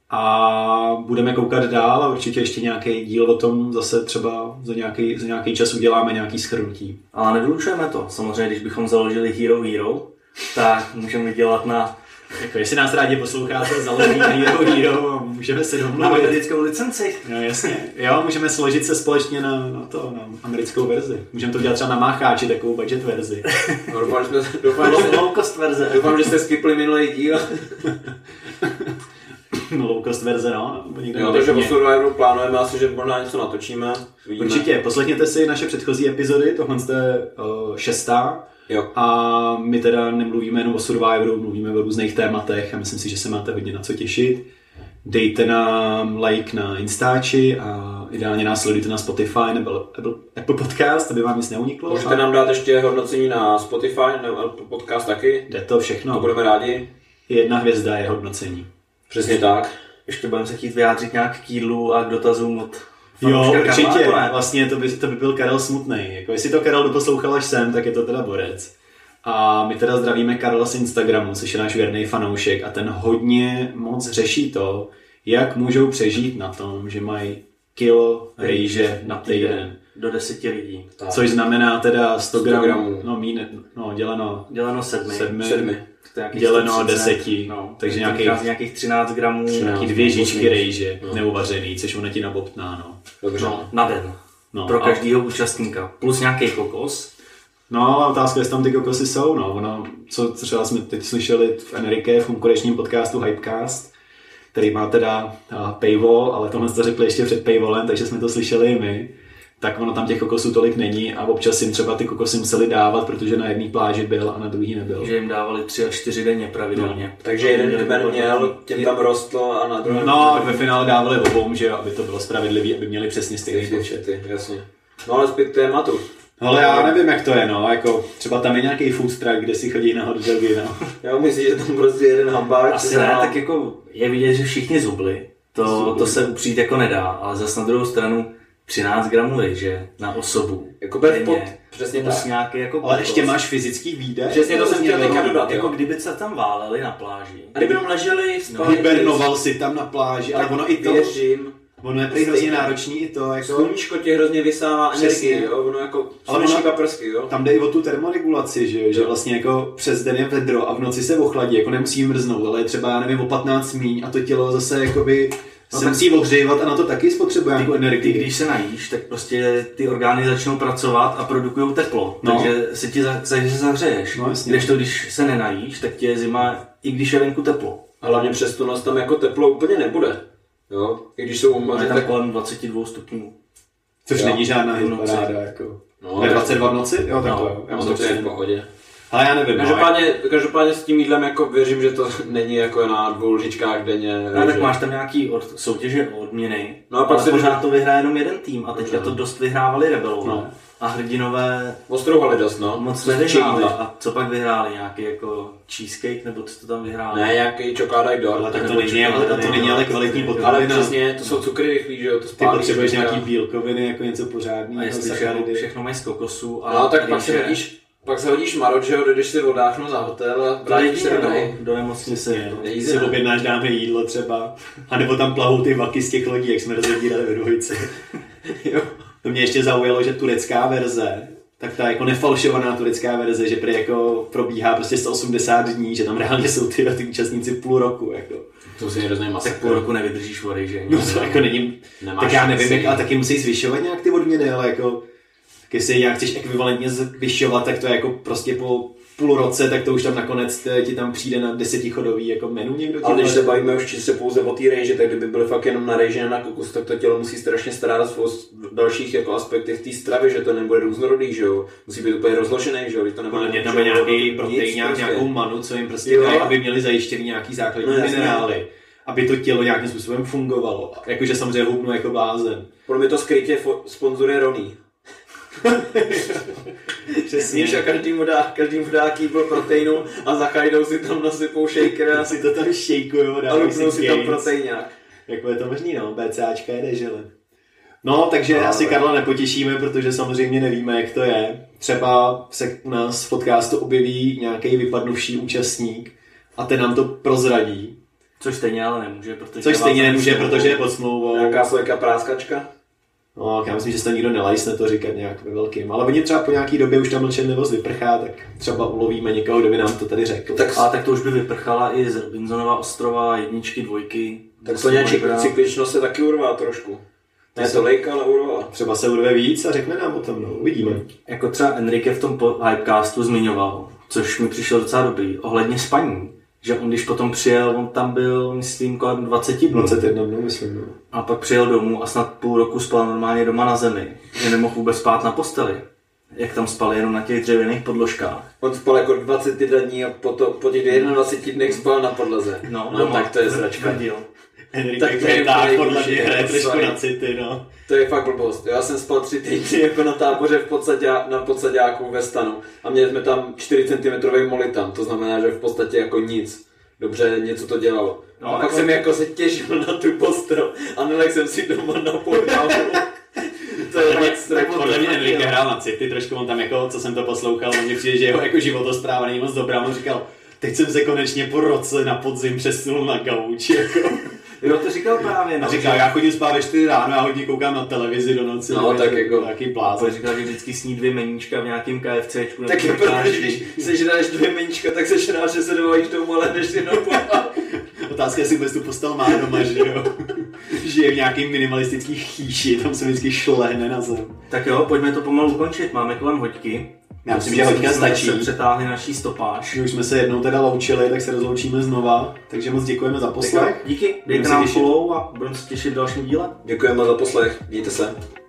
A budeme koukat dál a určitě ještě nějaký díl o tom zase třeba za nějaký čas uděláme nějaký shrnutí. Ale nevylučujeme to. Samozřejmě, když bychom založili Hero, tak můžeme dělat na... Jako jestli nás rádi posloucháte, založíme Hero a můžeme se domluvit. Na americkou licenci. No jasně. Jo, můžeme složit se společně na americkou verzi. Můžeme to dělat třeba na mácháči, takovou budget verzi. No, doufám, low cost verze. Doufám, že jste skipli minulý díl. No, low cost verze, no. Jo, takže po Survivoru plánujeme asi, že možná něco natočíme. Vidíme. Určitě, poslechněte si naše předchozí epizody, tohle je 6. Jo. A my teda nemluvíme jenom o Survivoru, mluvíme o různých tématech a myslím si, že se máte hodně na co těšit. Dejte nám like na Instači a ideálně nás sledujte na Spotify nebo Apple Podcast, aby vám nic neuniklo. Můžete nám dát ještě hodnocení na Spotify nebo Apple Podcast taky. Jde to všechno. To budeme rádi. 1 hvězda je hodnocení. Přesně tak. Ještě budeme se chtít vyjádřit nějak k jídlu a k dotazům od Jo, určitě. Vlastně to by byl Karel smutnej. Jako jestli to Karel doposlouchal až sem, tak je to teda borec. A my teda zdravíme Karla z Instagramu, což je náš věrný fanoušek a ten hodně moc řeší to, jak můžou přežít na tom, že mají kilo rejže na týden. Do 10 lidí. Tak. Což znamená teda 100 gramů. Děleno 7. Děleno 10. No, takže nějakých 13 gramů. Nějaký 2 žíčky rejže neuvařený, což ono ti nabobtná. No. Dobře. No, na den. No, pro každého účastníka. Plus nějaký kokos. No, ale otázka, jestli tam ty kokosy jsou. No. Ono, co třeba jsme teď slyšeli v Enrique, v konkurenčním podcastu Hypecast, který má teda paywall, ale tohle to řekli ještě před paywallem, takže jsme to slyšeli i my. Tak ono tam těch kokosů tolik není a občas jim třeba ty kokosy museli dávat, protože na jedné pláži byl a na druhý nebyl. Že jim dávali 3 až 4 denně pravidelně. No. Takže jeden kmen měl, těm tam rostl a na druhém... No, ve finále dávali obou, že aby to bylo spravedlivý, aby měli přesně stejný počet. Jasně. No ale zpět k tématu. No, ale já nevím, jak to je, no, jako třeba tam je nějaký food truck, kde si chodí na hot dogy, no. Já myslím, že tam prostě jeden hambák. Asi ne, tak jako je vidět, že všichni zubli. To se upřít jako nedá, ale zase na druhou stranu 13 gramů rejže na osobu. Jako bez pot, přesně tak. Nějaký jako ale ještě máš fyzický výdej. Přesně to jsem chtěl teďka dodat. Jako kdyby se tam váleli na pláži. A kdyby tam leželi, spali. Hibernoval si tam na pláži, ale ono i to... Věřím. Ono je prý hrozně náročný i to, jako... Sluníčko tě hrozně vysává energii, jo? Ono jako sluneční paprsky, jo? Tam jde i o tu termoregulaci, že vlastně jako přes den je vedro a v noci se ochladí, jako nemusí mrznout, ale třeba, já nevím, o 15 míň a to tělo zase jakoby... se musí ohřívat a na to taky spotřebuje nějakou energii. Když se najíš, tak prostě ty orgány začnou pracovat a produkují teplo, takže se ti zahřeješ. No, když se nenajíš, tak ti je zima, i když je venku teplo. A hlavně přes tu noc tam jako teplo úplně nebude. Jo? I když jsou umoři, tak kolem 22 stupňů. Což není žádná hitparáda, jako. No, 22 v noci? Jo, tak to jo. Já mám to v pohodě. Ale já nevím. Každopádně s tím jídlem jako věřím, že to není jako na 2 lžičkách denně. No, tak máš tam nějaký soutěže o odměny, no, a pak ale pořád to vyhraje jenom jeden tým a teďka to dost vyhrávali rebelové. No. A hrdinové ostrouhali dost, no. Moc nevyhráli. A co pak vyhráli? Nějaký jako cheesecake, nebo co to tam vyhráli? Ne, nějaký chocolate door. Ale tak to není ale kvalitní potravina. Ale přesně, to jsou cukry rychlý, že jo, to spálí. Ty potřebuješ nějaký bílkoviny, jako něco pořádného. A jestli všechno mají z kokosu a no, tak pak se hodíš marot, že jo, jdeš si oddáchnout za hotel a vrátíš se do nemocnice. Si objednáš, dáme jídlo třeba. A nebo tam plavou ty vaky z těch lodí, jak jsme rozebírali ve dvojici. Jo. To mě ještě zaujalo, že turecká verze, tak ta jako nefalšovaná turecká verze, že prý jako probíhá prostě 180 dní, že tam reálně jsou ty účastníci půl roku. Jako. To si hrozný masakr. Tak půl roku nevydržíš vody, že? No to jako není, tak já nevím, jak, ale taky musí zvyšovat nějak ty odměny, ale jako, tak jestli nějak chceš ekvivalentně zvyšovat, tak to je jako prostě po půl roce, tak to už tam nakonec ti tam přijde na 10chodový jako menu někdo. Ale když se bavíme už čistě pouze o té rejži, tak kdyby byly fakt jenom na rejži a na kokos, tak to tělo musí strašně starat v dalších jako aspektech té stravy, že to nebude různorodý, že jo. Musí být úplně rozložený, že jo. To podle mě tam je nějaký protein, nějakou manu, co jim prostě dají, aby měli zajištěný nějaký základní minerály. Aby to tělo nějakým způsobem fungovalo. Jakože samozřejmě hubnu jako blázen. Podle mě to skrytě sponzoruje Roný. Přesně. A každému dá kýbl proteinu a za chajdou si tam nasypou shaker a si to tam šejkujou a lupnou si tam proteinák. Jako je to možný, no. BCAčka jede, žele. No, takže asi Karla nepotěšíme, protože samozřejmě nevíme, jak to je. Třeba se u nás v podcastu objeví nějaký vypadnuvší účastník a ten nám to prozradí. Což stejně ale nemůže, protože je pod smlouvou. Nějaká slojka práskačka? No, já myslím, že se to nikdo nelajsne to říkat nějak ve velkým. Ale oni třeba po nějaký době už ta mlčenlivost vyprchá, tak třeba ulovíme někoho, kdo by nám to tady řekl. Tak to už by vyprchala i z Robinsonova ostrova, 1, 2. Tak to nějaký cykličnost se taky urvá trošku. Ne to lejka, ale urvá. Třeba se urve víc a řekne nám o tom, no, uvidíme. Jako třeba Enrique v tom Hypecastu zmiňoval, což mi přišlo docela dobrý, ohledně spaní. Že on když potom přijel, on tam byl, myslím, kolem 20 dnů. 21 dnů, myslím, no. A pak přijel domů a snad půl roku spal normálně doma na zemi. Že nemohl vůbec spát na posteli. Jak tam spal jenom na těch dřevěných podložkách. On spal jako 21 dní a po těch 21 dnech spal na podlaze. No tak to je zračka. Enrique tak podle mě hraje trošku na city, no. To je fakt blbost. Já jsem spal 3 týdny jako na táboře na podsaďáku ve stanu a měli jsme tam 4 cm molitan, to znamená, že v podstatě jako nic. Dobře, něco to dělalo. No, a pak jsem jako se těšil na tu postel a nelek jsem si doma na podlahu. To je tak podle mě Enrique hrál na city, trošku on tam jako, co jsem to poslouchal, on mě přijde, že jeho jako životospráva není moc dobrá, on říkal, teď jsem se konečně po roce na podzim přesunul na gauč, jako. Jo, to říkal právě. A říkal, já chodím spát ve 4 ráno a hodně koukám na televizi do noci. No, tak jako nějaký blázen. Říkal, že vždycky sní 2 meníčka v nějakém KFCčku. Tak je když sežráš 2 meníčka, tak seš rád, že se dovolíš tomu, ale než si Otázka je, jestli vůbec tu postel má doma, že jo? Žije v nějaký minimalistický chýši, tam se vždycky šlehne na zem. Tak jo, pojďme to pomalu ukončit, máme kolem hoďky. Já myslím, že hoďka stačí. Jsme přetáhli naší stopáž. Už jsme se jednou teda loučili, tak se rozloučíme znova. Takže moc děkujeme za poslech. Díky, dejte nám follow a budeme se těšit v dalším díle. Děkujeme za poslech, mějte se.